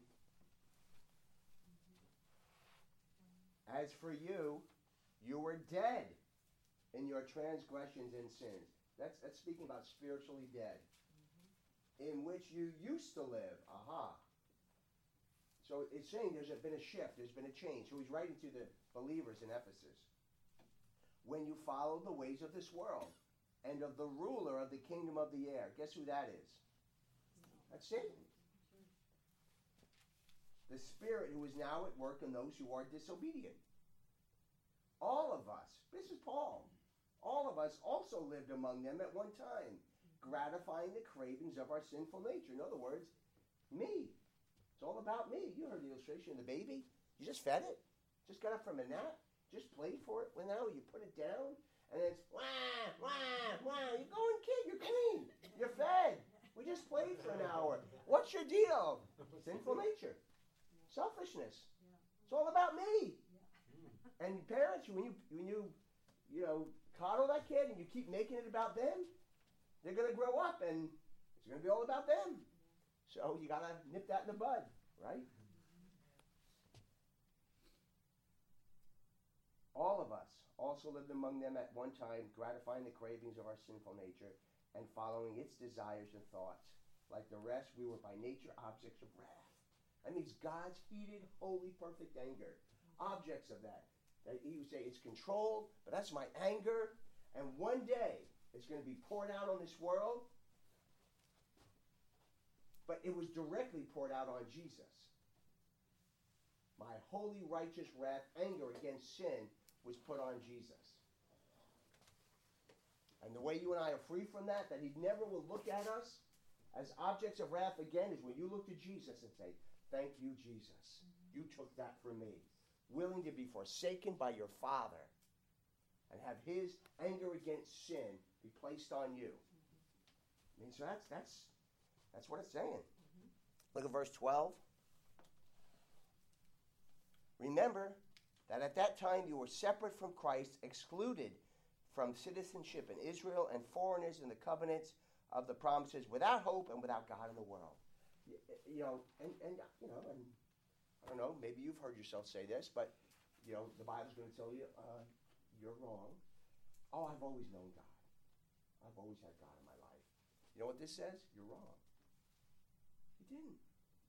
As for you, you were dead in your transgressions and sins. That's, that's speaking about spiritually dead. Mm-hmm. In which you used to live. Aha. So it's saying there's been a shift. There's been a change. So he's writing to the believers in Ephesus. When you followed the ways of this world, and of the ruler of the kingdom of the air. Guess who that is? That's Satan. The spirit who is now at work in those who are disobedient. All of us, this is Paul, all of us also lived among them at one time, gratifying the cravings of our sinful nature. In other words, me. It's all about me. You heard the illustration of the baby. You just fed it. Just got up from a nap. Just played for it. Well, now you put it down. and it's wah, wah, wah. You're going, kid, you're clean. You're fed. We just played for an hour. What's your deal? Sinful nature. Selfishness. It's all about me. And parents, when you when you you know coddle that kid and you keep making it about them, they're gonna grow up and it's gonna be all about them. So you gotta nip that in the bud, right? All of us also lived among them at one time, gratifying the cravings of our sinful nature and following its desires and thoughts. Like the rest, we were by nature objects of wrath. That means God's heated, holy, perfect anger. Objects of that. That he would say, it's controlled, but that's my anger. And one day, it's going to be poured out on this world. But it was directly poured out on Jesus. My holy, righteous wrath, anger against sin, was put on Jesus. And the way you and I are free from that, that he never will look at us as objects of wrath again, is when you look to Jesus and say, thank you, Jesus. You took that for me. Willing to be forsaken by your Father and have his anger against sin be placed on you. I mean, so that's that's that's what it's saying. Mm-hmm. Look at verse twelve. Remember that at that time you were separate from Christ, excluded from citizenship in Israel, and foreigners in the covenants of the promises, without hope and without God in the world. You, you know, and, and you know, and I don't know, maybe you've heard yourself say this, but you know, the Bible's going to tell you uh, you're wrong. Oh, I've always known God. I've always had God in my life. You know what this says? You're wrong. You didn't.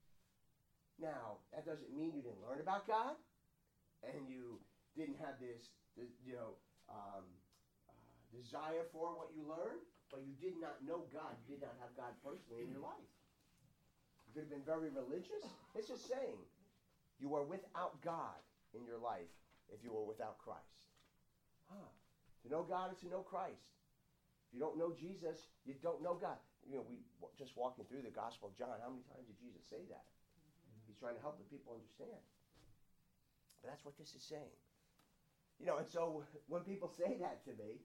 Now, that doesn't mean you didn't learn about God, and you didn't have this, this you know, um, uh, desire for what you learned, but you did not know God. You did not have God personally in your life. You could have been very religious. It's just saying you are without God in your life if you were without Christ. Huh. To know God is to know Christ. If you don't know Jesus, you don't know God. You know, we just walking through the Gospel of John, how many times did Jesus say that? He's trying to help the people understand. But that's what this is saying. You know, and so when people say that to me,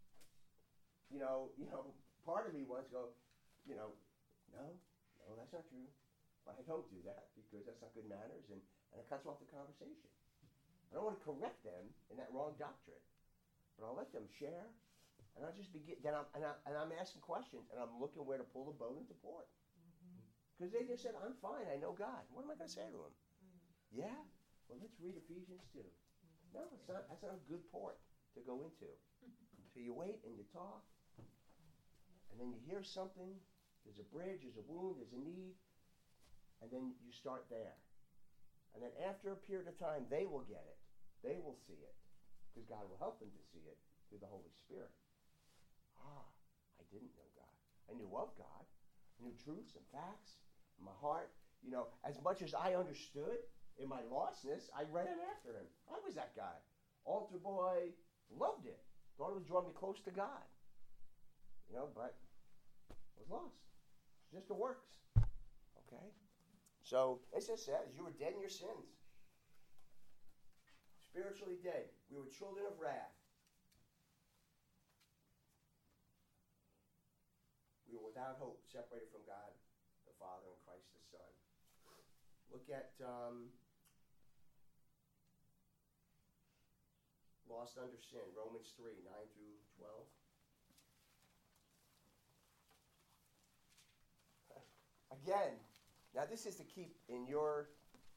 you know, you know, part of me wants to go, you know, no, no, that's not true. But I don't do that because that's not good manners, and, and it cuts off the conversation. I don't want to correct them in that wrong doctrine, but I'll let them share, and I'll just begin. Then I'm and, I, and I'm asking questions, and I'm looking where to pull the boat into port. Because they just said, I'm fine, I know God. What am I going to say to them? Mm-hmm. Yeah? Well, let's read Ephesians two. Mm-hmm. No, it's not. That's not a good port to go into. So you wait and you talk, and then you hear something. There's a bridge, there's a wound, there's a need, and then you start there. And then after a period of time, they will get it. They will see it, because God will help them to see it through the Holy Spirit. Ah, I didn't know God. I knew of God. I knew truths and facts. In my heart, you know, as much as I understood in my lostness, I ran after him. I was that guy. Altar boy, loved it. Thought it would draw me close to God. You know, but I was lost. It's just the works. Okay? So, it just says, you were dead in your sins. Spiritually dead. We were children of wrath. We were without hope, separated from God the Father and Christ the Son. Look at um, Lost Under Sin, Romans three, nine through twelve. Again, now this is to keep in your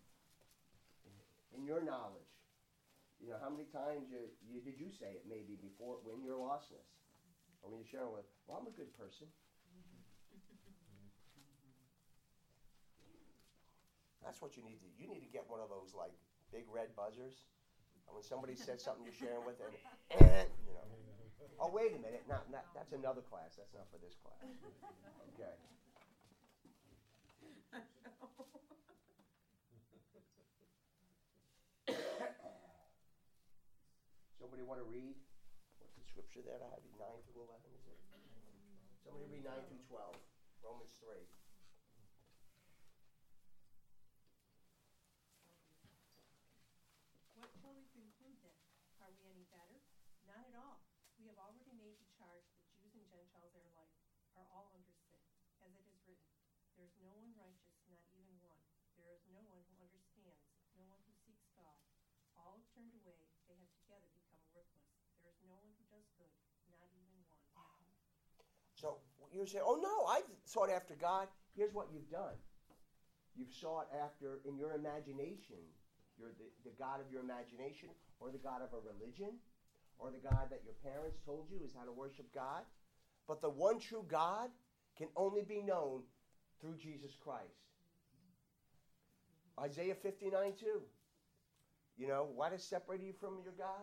in your knowledge. You know, how many times you, you did you say it maybe before when you're lostness? Or when you're sharing with, well, I'm a good person. That's what you need to do. You need to get one of those, like, big red buzzers. And when somebody says something you're sharing with them, and, you know, oh, wait a minute. Not, not, that's another class. That's not for this class. Okay. Somebody want to read? What's the scripture there I have? nine through eleven, is it? Somebody read nine through twelve. Romans three. What shall we conclude then? Are we any better? Not at all. We have already made the charge that Jews and Gentiles are alike, are all under sin. As it is written, there is no one righteous, not even one. There is no one who understands, no one who seeks God. All have turned away, they have together become worthless. There is no one who does good, not even one. So you say, oh no, I sought after God. Here's what you've done. You've sought after, in your imagination, you're the, the God of your imagination, or the God of a religion, or the God that your parents told you is how to worship God. But the one true God can only be known through Jesus Christ. Isaiah fifty-nine two. You know, what has separated you from your God?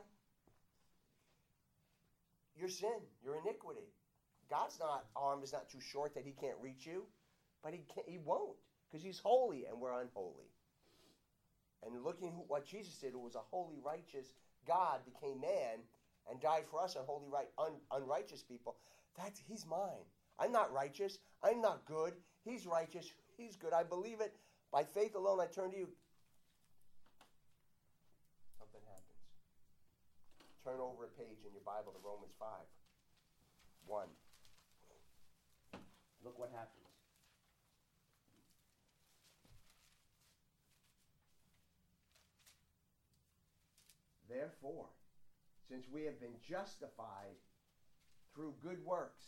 Your sin, your iniquity. God's not, arm is not too short that he can't reach you, but he can't, he won't, because he's holy and we're unholy. And looking at what Jesus did, who was a holy, righteous God, became man and died for us, unholy, right, un, unrighteous people. That's, he's mine. I'm not righteous. I'm not good. He's righteous. He's good. I believe it. By faith alone, I turn to you. Something happens. Turn over a page in your Bible to Romans five. one. Look what happens. Therefore, since we have been justified through good works.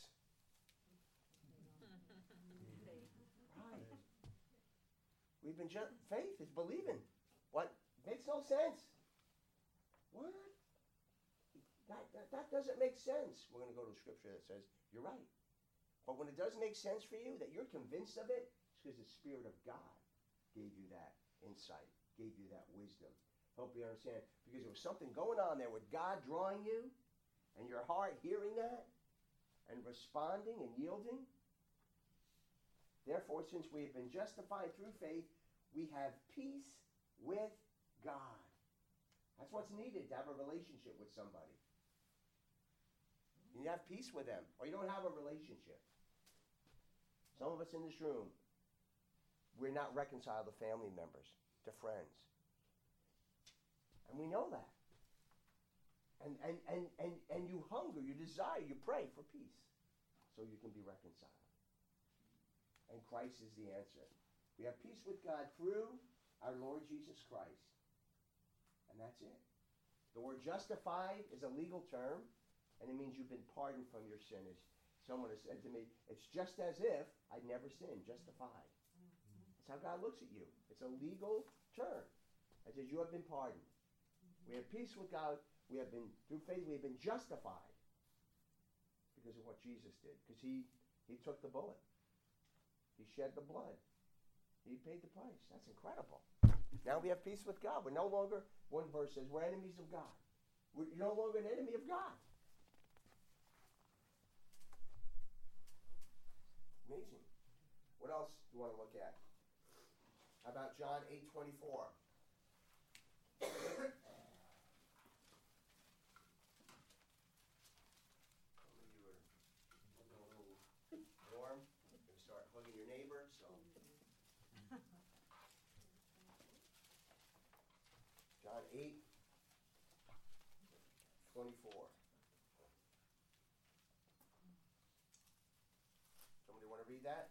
Right. We've been ju- faith is believing. What makes no sense? What? That, that that doesn't make sense. We're going to go to a scripture that says you're right. But when it does make sense for you, that you're convinced of it, it's because the Spirit of God gave you that insight, gave you that wisdom. Hope you understand. Because there was something going on there with God drawing you, and your heart hearing that, and responding and yielding. Therefore, since we have been justified through faith, we have peace with God. That's what's needed to have a relationship with somebody. You have peace with them, or you don't have a relationship. Some of us in this room, we're not reconciled to family members, to friends. And we know that. And, and, and, and, and you hunger, you desire, you pray for peace so you can be reconciled. And Christ is the answer. We have peace with God through our Lord Jesus Christ. And that's it. The word justified is a legal term, and it means you've been pardoned from your sin. As someone has said to me, it's just as if I'd never sinned, justified. That's how God looks at you. It's a legal term. It says you have been pardoned. We have peace with God. We have been, through faith, we have been justified because of what Jesus did. Because he, he took the bullet. He shed the blood. He paid the price. That's incredible. Now we have peace with God. We're no longer, one verse says, we're enemies of God. We're, you're no longer an enemy of God. Amazing. What else do you want to look at? How about John eight twenty-four? Warm. You're going to start hugging your neighbor. So, John eight twenty-four. Somebody want to read that?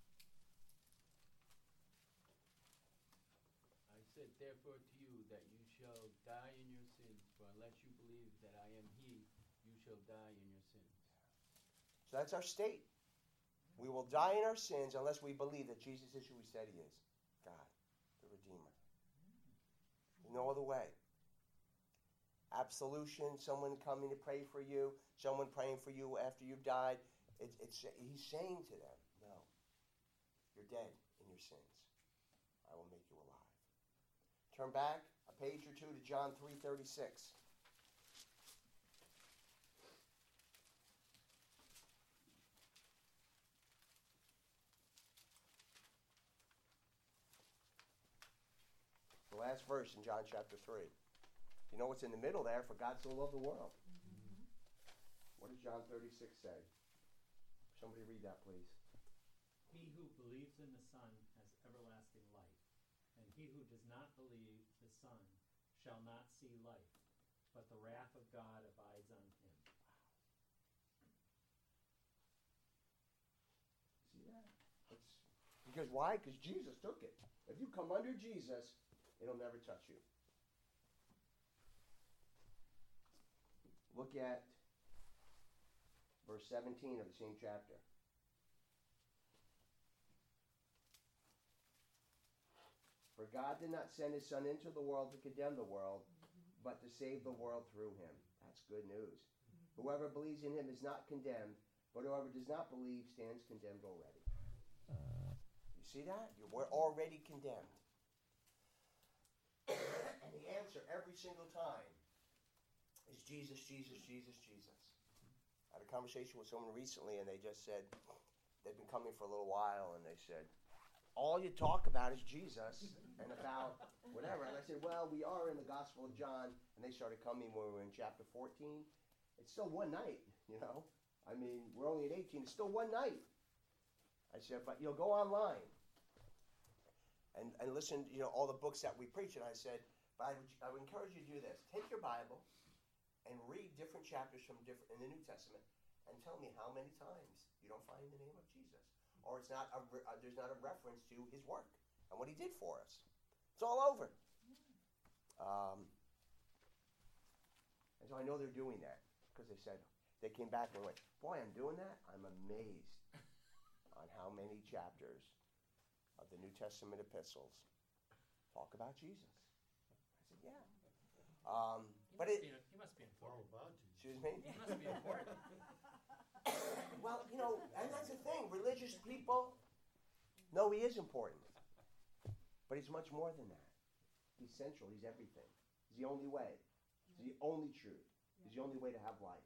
I said, therefore to you, that you shall die in your sins, for unless you believe that I am he, you shall die in your sins. So that's our state. We will die in our sins unless we believe that Jesus is who he said he is. God, the Redeemer. No other way. Absolution, someone coming to pray for you, someone praying for you after you've died. It, it's, he's saying to them, no, you're dead in your sins. I will make you alive. Turn back a page or two to John three thirty-six. The last verse in John chapter three. You know what's in the middle there? For God so loved the world. Mm-hmm. What does John thirty-six say? Somebody read that, please. He who believes in the Son has everlasting life, and he who does not believe the Son shall not see life, but the wrath of God abides on him. Because why? Because Jesus took it. If you come under Jesus, it'll never touch you. Look at verse seventeen of the same chapter. For God did not send his Son into the world to condemn the world, but to save the world through him. That's good news. Whoever believes in him is not condemned, but whoever does not believe stands condemned already. You see that? You We're already condemned. And the answer every single time is Jesus, Jesus, Jesus, Jesus. I had a conversation with someone recently, and they just said, they've been coming for a little while, and they said, all you talk about is Jesus and about whatever. And I said, well, we are in the Gospel of John. And they started coming when we were in chapter fourteen. It's still one night, you know. I mean, we're only at eighteen. It's still one night. I said, but you'll go online and, and listen, you know, all the books that we preach. And I said, but I would, I would encourage you to do this. Take your Bible and read different chapters from different in the New Testament and tell me how many times you don't find the name of Jesus. Or it's not a, uh, there's not a reference to his work and what he did for us. It's all over. Um, and so I know they're doing that because they said, they came back and went, boy, I'm doing that? I'm amazed on how many chapters of the New Testament epistles talk about Jesus. I said, yeah. Um, He but must it, be, he must be All important. about you. excuse me? He must be important. Well, you know, and that's the thing. Religious people know he is important. But he's much more than that. He's central. He's everything. He's the only way. He's the only truth. He's the only way to have life.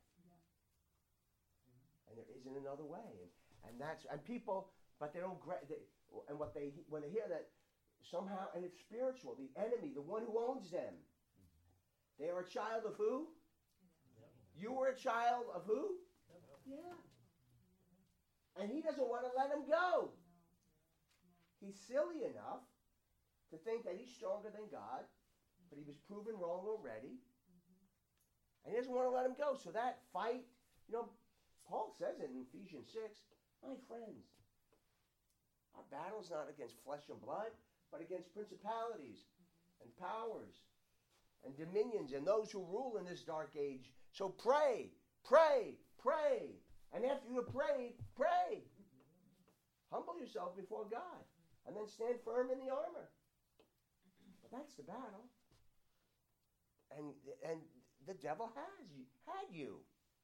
And there isn't another way. And, and that's, and people, but they don't, gra- they, and what they, when they hear that somehow, and it's spiritual, the enemy, the one who owns them, they are a child of who? You were a child of who? Yeah. And he doesn't want to let him go. He's silly enough to think that he's stronger than God, but he was proven wrong already. And he doesn't want to let him go. So that fight, you know, Paul says it in Ephesians six, my friends, our battle is not against flesh and blood, but against principalities and powers and dominions and those who rule in this dark age. So pray, pray, pray. And after you have prayed, pray. Humble yourself before God. And then stand firm in the armor. But that's the battle. And and the devil has you, had you.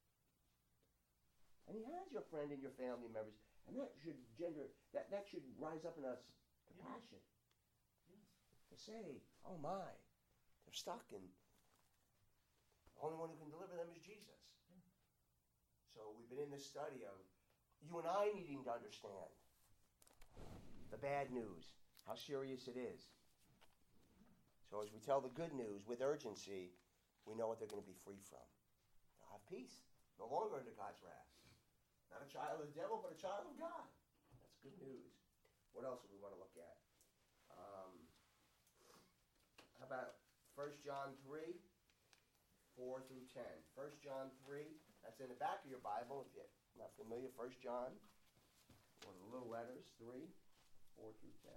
And he has your friend and your family members. And that should gender that, that should rise up in us compassion. Yes. To say, oh my, they're stuck, and the only one who can deliver them is Jesus. So we've been in this study of you and I needing to understand the bad news, how serious it is. So as we tell the good news with urgency, we know what they're going to be free from. They'll have peace, no longer under God's wrath. Not a child of the devil, but a child of God. That's good news. What else do we want to look at? Um, how about First John three, four through ten. First John three. That's in the back of your Bible, if you're not familiar. First John, one of the little letters, three, four through ten.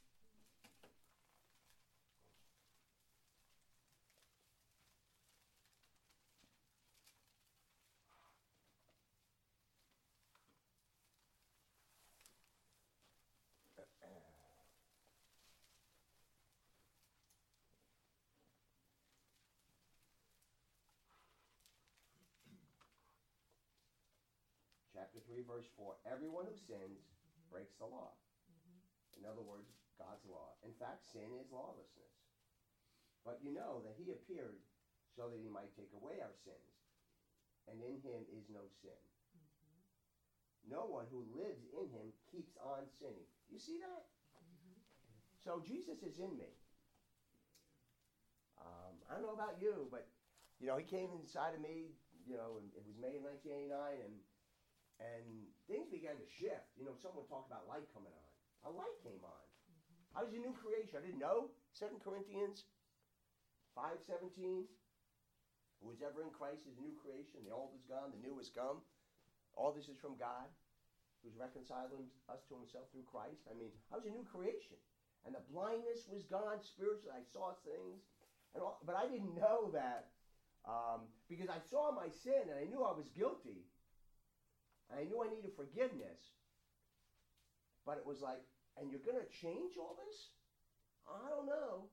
Chapter three, verse four. Everyone who sins breaks the law. In other words, God's law. In fact, sin is lawlessness. But you know that he appeared so that he might take away our sins. And in him is no sin. No one who lives in him keeps on sinning. You see that? So Jesus is in me. Um, I don't know about you, but, you know, he came inside of me, you know, and it was May of nineteen eighty-nine, and And things began to shift. You know, someone talked about light coming on. A light came on. I was a new creation. I didn't know. Second Corinthians five seventeen. Who is ever in Christ is a new creation. The old is gone. The new has come. All this is from God. who's reconciling us to himself through Christ. I mean, I was a new creation. And the blindness was gone spiritually. I saw things. And all, but I didn't know that um, because I saw my sin and I knew I was guilty. And I knew I needed forgiveness. But it was like, and you're going to change all this? I don't know.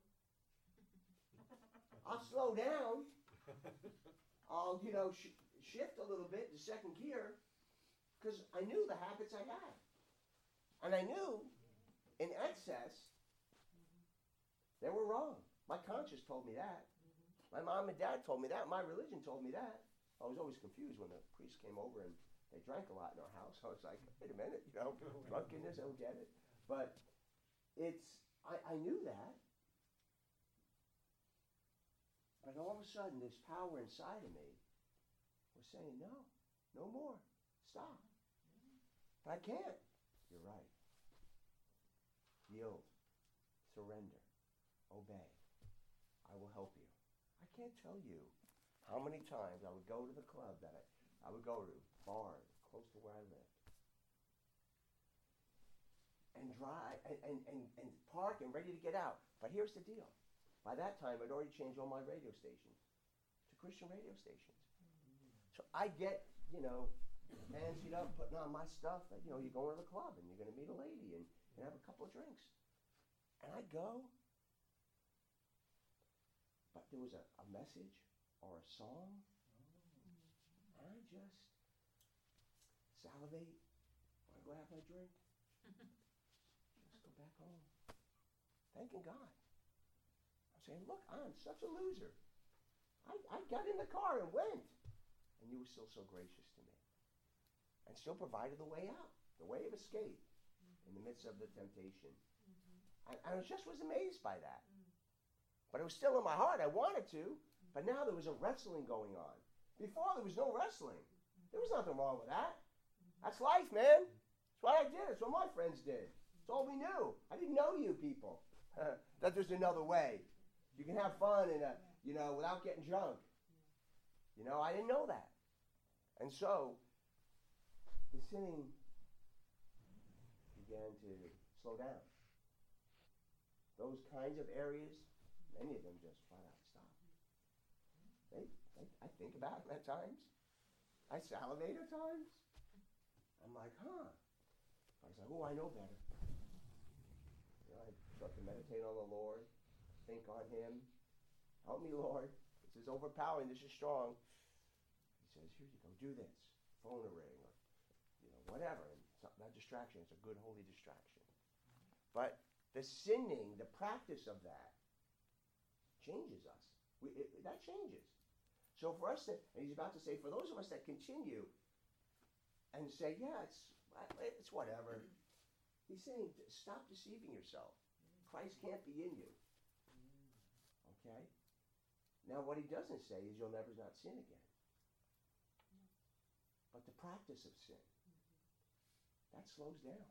I'll slow down. I'll, you know, sh- shift a little bit to second gear. Because I knew the habits I had. And I knew, in excess, they were wrong. My conscience told me that. My mom and dad told me that. My religion told me that. I was always confused when the priest came over and they drank a lot in our house. I was like, wait a minute, you know, drunkenness, I don't get it. But it's, I, I knew that. But all of a sudden, this power inside of me was saying, no, no more. Stop. But I can't. You're right. Yield. Surrender. Obey. I will help you. I can't tell you how many times I would go to the club that I, I would go to, bar, close to where I lived, and drive, and, and, and, and park and ready to get out. But here's the deal. By that time, I'd already changed all my radio stations to Christian radio stations. So I get, you know, fancied up, putting on my stuff. That, you know, you're going to the club and you're going to meet a lady and, and have a couple of drinks. And I go, but there was a, a message or a song. And I just salivate. Want to go have my drink? Just go back home. Thanking God. I'm saying, look, I'm such a loser. I, I got in the car and went. And you were still so gracious to me. And still provided the way out, the way of escape in the midst of the temptation. I, I just was amazed by that. But it was still in my heart. I wanted to. But now there was a wrestling going on. Before, there was no wrestling. There was nothing wrong with that. That's life, man. That's what I did. That's what my friends did. That's all we knew. I didn't know you people. That there's another way. You can have fun and, uh, you know, without getting drunk. You know, I didn't know that. And so, the sinning began to slow down. Those kinds of areas, many of them just flat out stopped. They, they, I think about them at times. I salivate at times. I'm like, huh. I was like, oh, I know better. You know, I start to meditate on the Lord, think on Him. Help me, Lord. This is overpowering. This is strong. He says, here you go. Do this. Phone a ring or, you know, whatever. And it's not, not distraction. It's a good, holy distraction. But the sinning, the practice of that, changes us. We, it, that changes. So for us to, and he's about to say, for those of us that continue and say, yeah, it's it's whatever. He's saying, stop deceiving yourself. Christ can't be in you. Okay? Now what he doesn't say is you'll never not sin again. But the practice of sin, that slows down.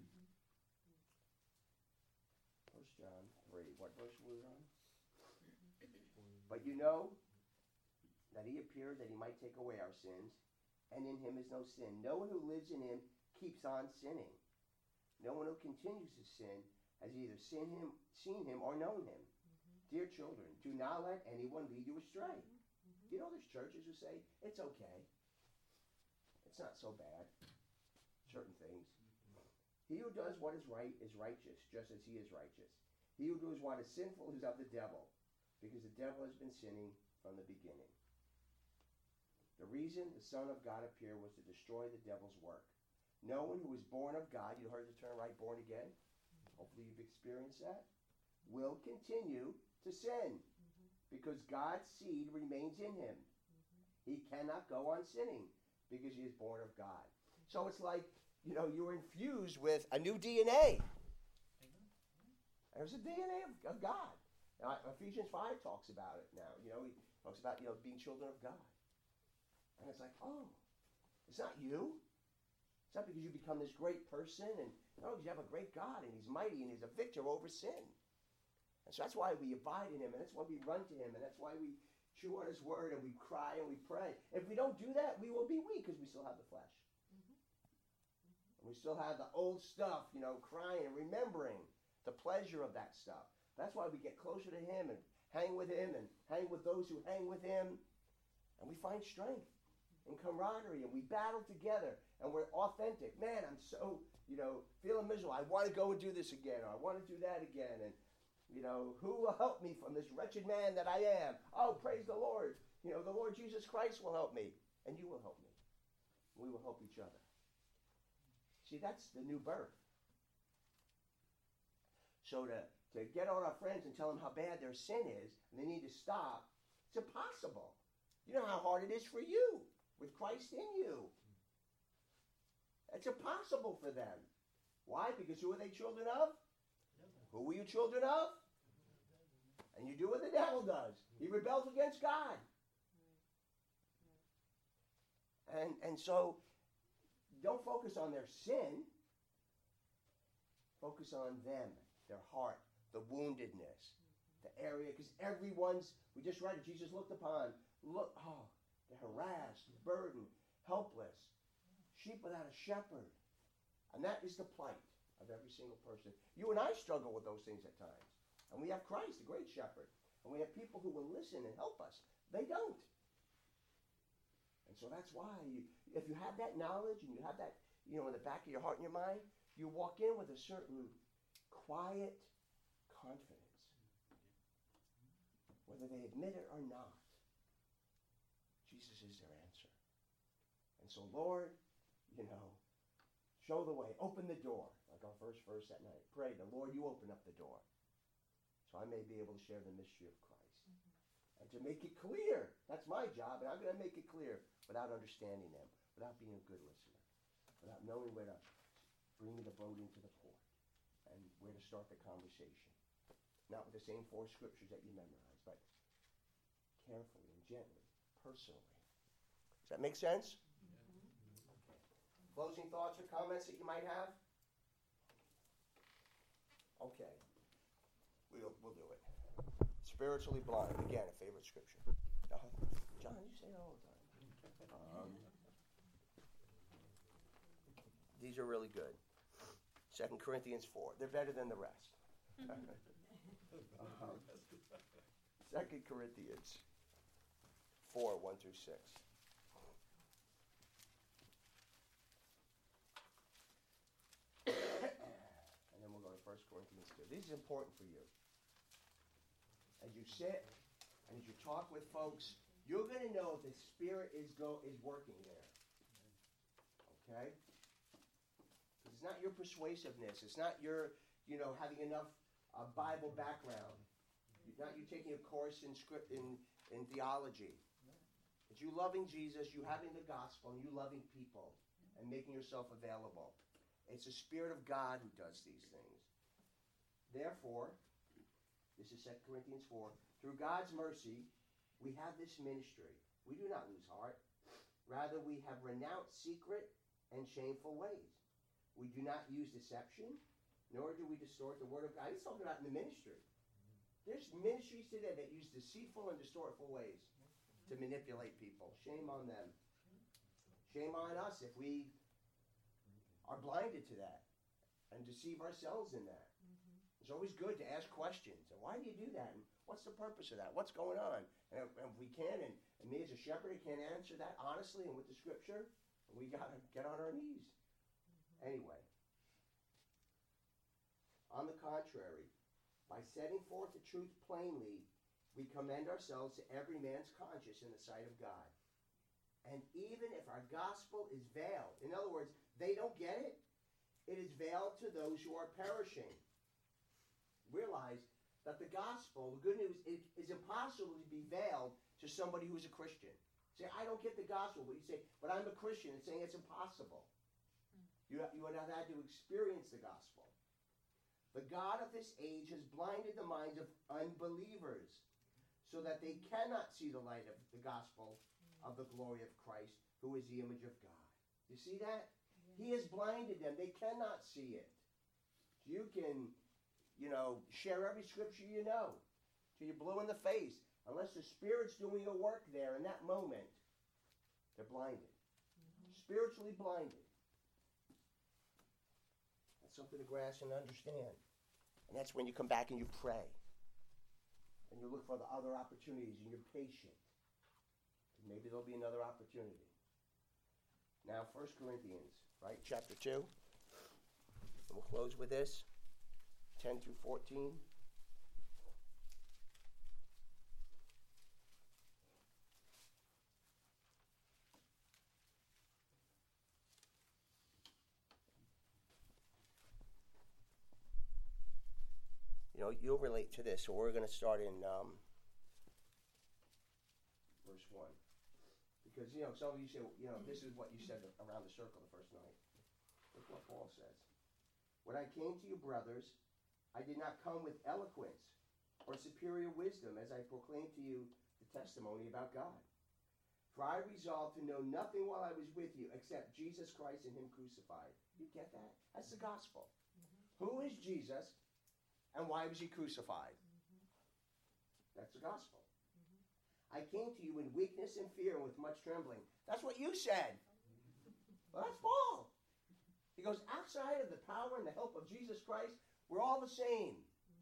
First John three, what verse were we on? But you know that he appeared that he might take away our sins, and in him is no sin. No one who lives in him keeps on sinning. No one who continues to sin has either seen him, seen him or known him. Mm-hmm. Dear children, do not let anyone lead you astray. Mm-hmm. You know there's churches who say, it's okay. It's not so bad. Certain things. Mm-hmm. He who does what is right is righteous, just as he is righteous. He who does what is sinful is of the devil, because the devil has been sinning from the beginning. The reason the Son of God appeared was to destroy the devil's work. No one who is born of God, you heard the term, right, born again? Hopefully you've experienced that. Will continue to sin mm-hmm. because God's seed remains in him. Mm-hmm. He cannot go on sinning because he is born of God. Mm-hmm. So it's like, you know, you were infused with a new D N A. Mm-hmm. There's a D N A of, of God. Now, Ephesians five talks about it now. You know, he talks about, you know, being children of God. And it's like, oh, it's not you. It's not because you become this great person, and no, because you have a great God, and he's mighty, and he's a victor over sin. And so that's why we abide in him, and that's why we run to him, and that's why we chew on his word, and we cry, and we pray. If we don't do that, we will be weak, because we still have the flesh. Mm-hmm. And we still have the old stuff, you know, crying and remembering the pleasure of that stuff. That's why we get closer to him and hang with him and hang with those who hang with him. And we find strength and camaraderie, and we battle together, and we're authentic. Man, I'm so, you know, feeling miserable. I want to go and do this again, or I want to do that again. And, you know, who will help me from this wretched man that I am? Oh, praise the Lord. You know, the Lord Jesus Christ will help me, and you will help me. We will help each other. See, that's the new birth. So to, to get on our friends and tell them how bad their sin is, and they need to stop, it's impossible. You know how hard it is for you with Christ in you. It's impossible for them. Why? Because who are they children of? Who were you children of? And you do what the devil does. He rebels against God. And, and so, don't focus on their sin. Focus on them, their heart, the woundedness, the area. Because everyone's, we just read it, Jesus looked upon, look, oh, the harassed, burdened, helpless, sheep without a shepherd. And that is the plight of every single person. You and I struggle with those things at times. And we have Christ, the great shepherd. And we have people who will listen and help us. They don't. And so that's why, you, if you have that knowledge and you have that, you know, in the back of your heart and your mind, you walk in with a certain quiet confidence. Whether they admit it or not, Jesus is their answer. And so, Lord, you know, show the way. Open the door. Like our first verse that night. Pray, the Lord, you open up the door. So I may be able to share the mystery of Christ. Mm-hmm. And to make it clear. That's my job, and I'm going to make it clear without understanding them, without being a good listener, without knowing where to bring the boat into the port and where to start the conversation. Not with the same four scriptures that you memorize, but carefully and gently, personally. Does that make sense? Mm-hmm. Okay. Closing thoughts or comments that you might have? Okay. We'll, we'll do it. Spiritually blind. Again, a favorite scripture. Uh, John, you say it all the time. Um, these are really good. Second Corinthians four. They're better than the rest. um, Second Corinthians four, one through six. And then we'll go to First Corinthians two. This is important for you. As you sit and as you talk with folks, you're going to know if the Spirit is go is working there. Okay? Because it's not your persuasiveness. It's not your, you know, having enough uh, Bible background. It's not you taking a course in script in, in theology. It's you loving Jesus, you having the gospel, and you loving people and making yourself available. It's the Spirit of God who does these things. Therefore, this is Second Corinthians four, through God's mercy, we have this ministry. We do not lose heart. Rather, we have renounced secret and shameful ways. We do not use deception, nor do we distort the word of God. He's talking about in the ministry. There's ministries today that use deceitful and distortful ways to manipulate people. Shame on them. Shame on us if we are blinded to that and deceive ourselves in that. It's always good to ask questions. And why do you do that? And what's the purpose of that? What's going on? And if, and if we can, and, and me as a shepherd can answer that honestly and with the scripture, we got to get on our knees. Mm-hmm. Anyway, on the contrary, by setting forth the truth plainly, we commend ourselves to every man's conscience in the sight of God. And even if our gospel is veiled, in other words, they don't get it, it is veiled to those who are perishing. Realize that the gospel, the good news, it is impossible to be veiled to somebody who's a Christian. Say, I don't get the gospel, but you say, but I'm a Christian. It's saying it's impossible. Mm. You, you would have had to experience the gospel. The God of this age has blinded the minds of unbelievers so that they cannot see the light of the gospel mm. of the glory of Christ, who is the image of God. You see that? Yeah. He has blinded them. They cannot see it. You can... You know, share every scripture you know till you're blue in the face. Unless the Spirit's doing a work there in that moment, they're blinded. Mm-hmm. Spiritually blinded. something to grasp and understand. And that's when you come back and you pray. And you look for the other opportunities and you're patient. And maybe there'll be another opportunity. Now, First Corinthians, right, chapter two. And we'll close with this, ten through fourteen. You know, you'll relate to this, so we're going to start in um, verse one. Because, you know, some of you say, you know, this is what you said around the circle the first night. Look what Paul says. When I came to you, brothers, I did not come with eloquence or superior wisdom as I proclaimed to you the testimony about God. For I resolved to know nothing while I was with you except Jesus Christ and him crucified. You get that? That's the gospel. Mm-hmm. Who is Jesus and why was he crucified? Mm-hmm. That's the gospel. I came to you in weakness and fear and with much trembling. That's what you said. Well, that's Paul. He goes, outside of the power and the help of Jesus Christ, we're all the same.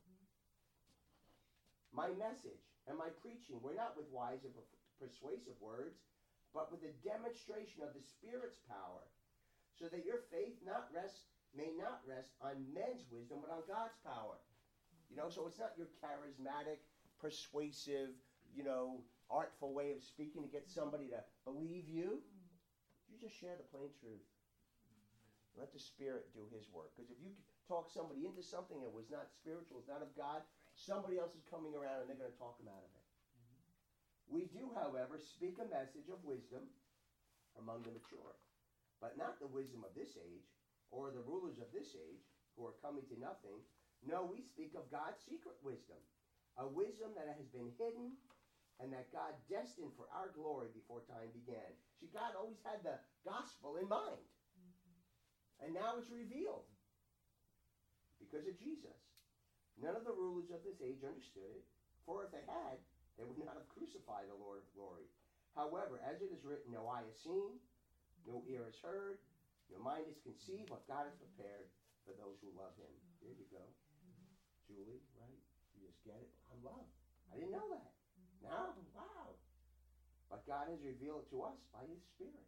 My message and my preaching were not with wise and persuasive words, but with a demonstration of the Spirit's power, so that your faith not rest, may not rest on men's wisdom, but on God's power. You know, so it's not your charismatic, persuasive, you know, artful way of speaking to get somebody to believe you. You just share the plain truth. Let the Spirit do his work. Because if you talk somebody into something that was not spiritual, it's not of God, somebody else is coming around and they're going to talk them out of it. Mm-hmm. We do, however, speak a message of wisdom among the mature, but not the wisdom of this age or the rulers of this age who are coming to nothing. No, we speak of God's secret wisdom, a wisdom that has been hidden and that God destined for our glory before time began. See, God always had the gospel in mind. Mm-hmm. And now it's revealed because of Jesus. None of the rulers of this age understood it, for if they had, they would not have crucified the Lord of glory. However, as it is written, no eye has seen, no ear has heard, no mind has conceived what God has prepared for those who love him. Mm-hmm. There you go. Mm-hmm. Julie, right? You just get it. I'm loved. I didn't know that. Now, wow. But God has revealed it to us by his Spirit.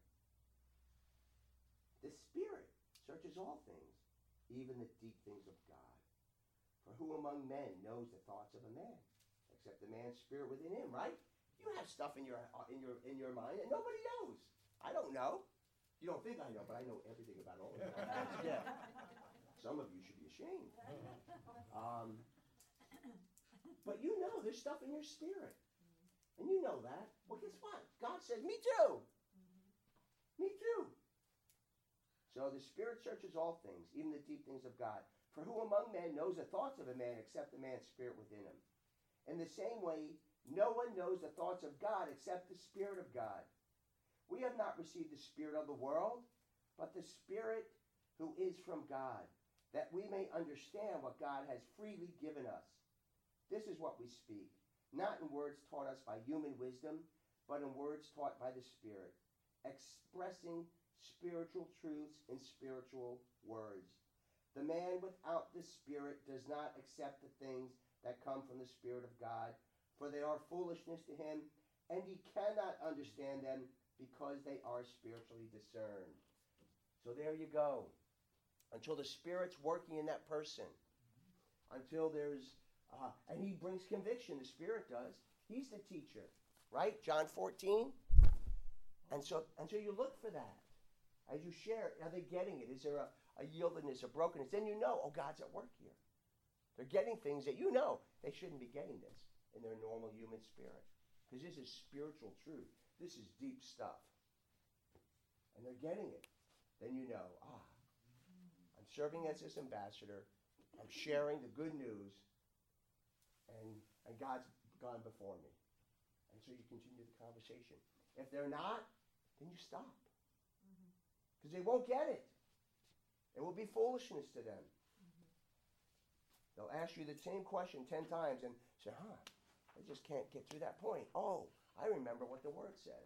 The Spirit searches all things, even the deep things of God. For who among men knows the thoughts of a man, except the man's spirit within him, right? You have stuff in your in your in your mind that nobody knows. I don't know. You don't think I know, but I know everything about all of it. Yeah. Some of you should be ashamed. Um, but you know there's stuff in your spirit. And you know that. Well, guess what? God says, me too. Mm-hmm. Me too. So the Spirit searches all things, even the deep things of God. For who among men knows the thoughts of a man except the man's spirit within him? In the same way, no one knows the thoughts of God except the Spirit of God. We have not received the spirit of the world, but the Spirit who is from God, that we may understand what God has freely given us. This is what we speak. Not in words taught us by human wisdom, but in words taught by the Spirit, expressing spiritual truths in spiritual words. The man without the Spirit does not accept the things that come from the Spirit of God, for they are foolishness to him, and he cannot understand them because they are spiritually discerned. So there you go. Until the Spirit's working in that person, until there's Uh, and he brings conviction. The Spirit does. He's the teacher, right? John fourteen. And so, and so you look for that. As you share, are they getting it? Is there a, a yieldedness, a brokenness? Then you know, oh, God's at work here. They're getting things that you know they shouldn't be getting this in their normal human spirit. Because this is spiritual truth. This is deep stuff. And they're getting it. Then you know, ah, I'm serving as this ambassador. I'm sharing the good news. And, and God's gone before me. And so you continue the conversation. If they're not, then you stop. Because mm-hmm. they won't get it. It will be foolishness to them. Mm-hmm. They'll ask you the same question ten times and say, huh, I just can't get through that point. Oh, I remember what the Word says.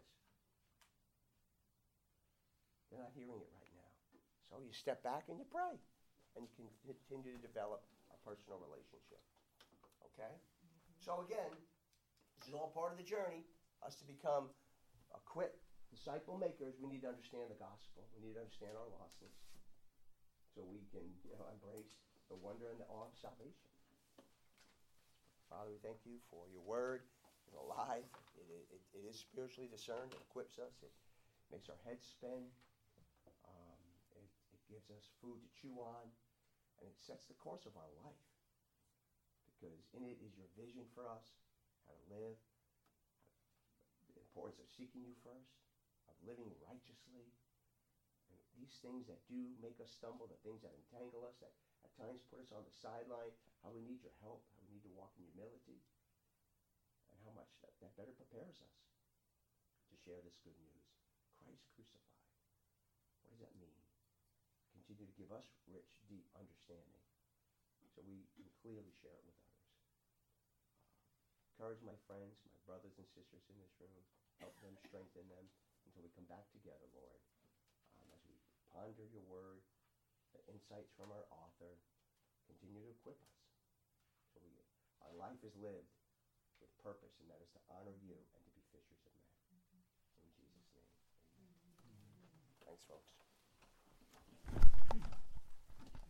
They're not hearing it right now. So you step back and you pray. and you can continue to develop a personal relationship. Okay? So again, this is all part of the journey. Us to become equipped disciple makers, we need to understand the gospel. We need to understand our lostness, so we can, you know, embrace the wonder and the awe of salvation. Father, we thank you for your word. It's alive. It, it, it is spiritually discerned. It equips us. It makes our heads spin. Um, it, it gives us food to chew on, and it sets the course of our life, because in it is your vision for us, how to live, the importance of seeking you first, of living righteously, and these things that do make us stumble, the things that entangle us, that at times put us on the sideline, how we need your help, how we need to walk in humility, and how much that, that better prepares us to share this good news. Christ crucified. What does that mean? Continue to give us rich, deep understanding, so we can clearly share it with others. Encourage my friends, my brothers and sisters in this room. Help them, strengthen them until we come back together, Lord, um, as we ponder your word, the insights from our author. Continue to equip us so we, our life is lived with purpose, and that is to honor you and to be fishers of men. In Jesus' name, amen. Thanks, folks.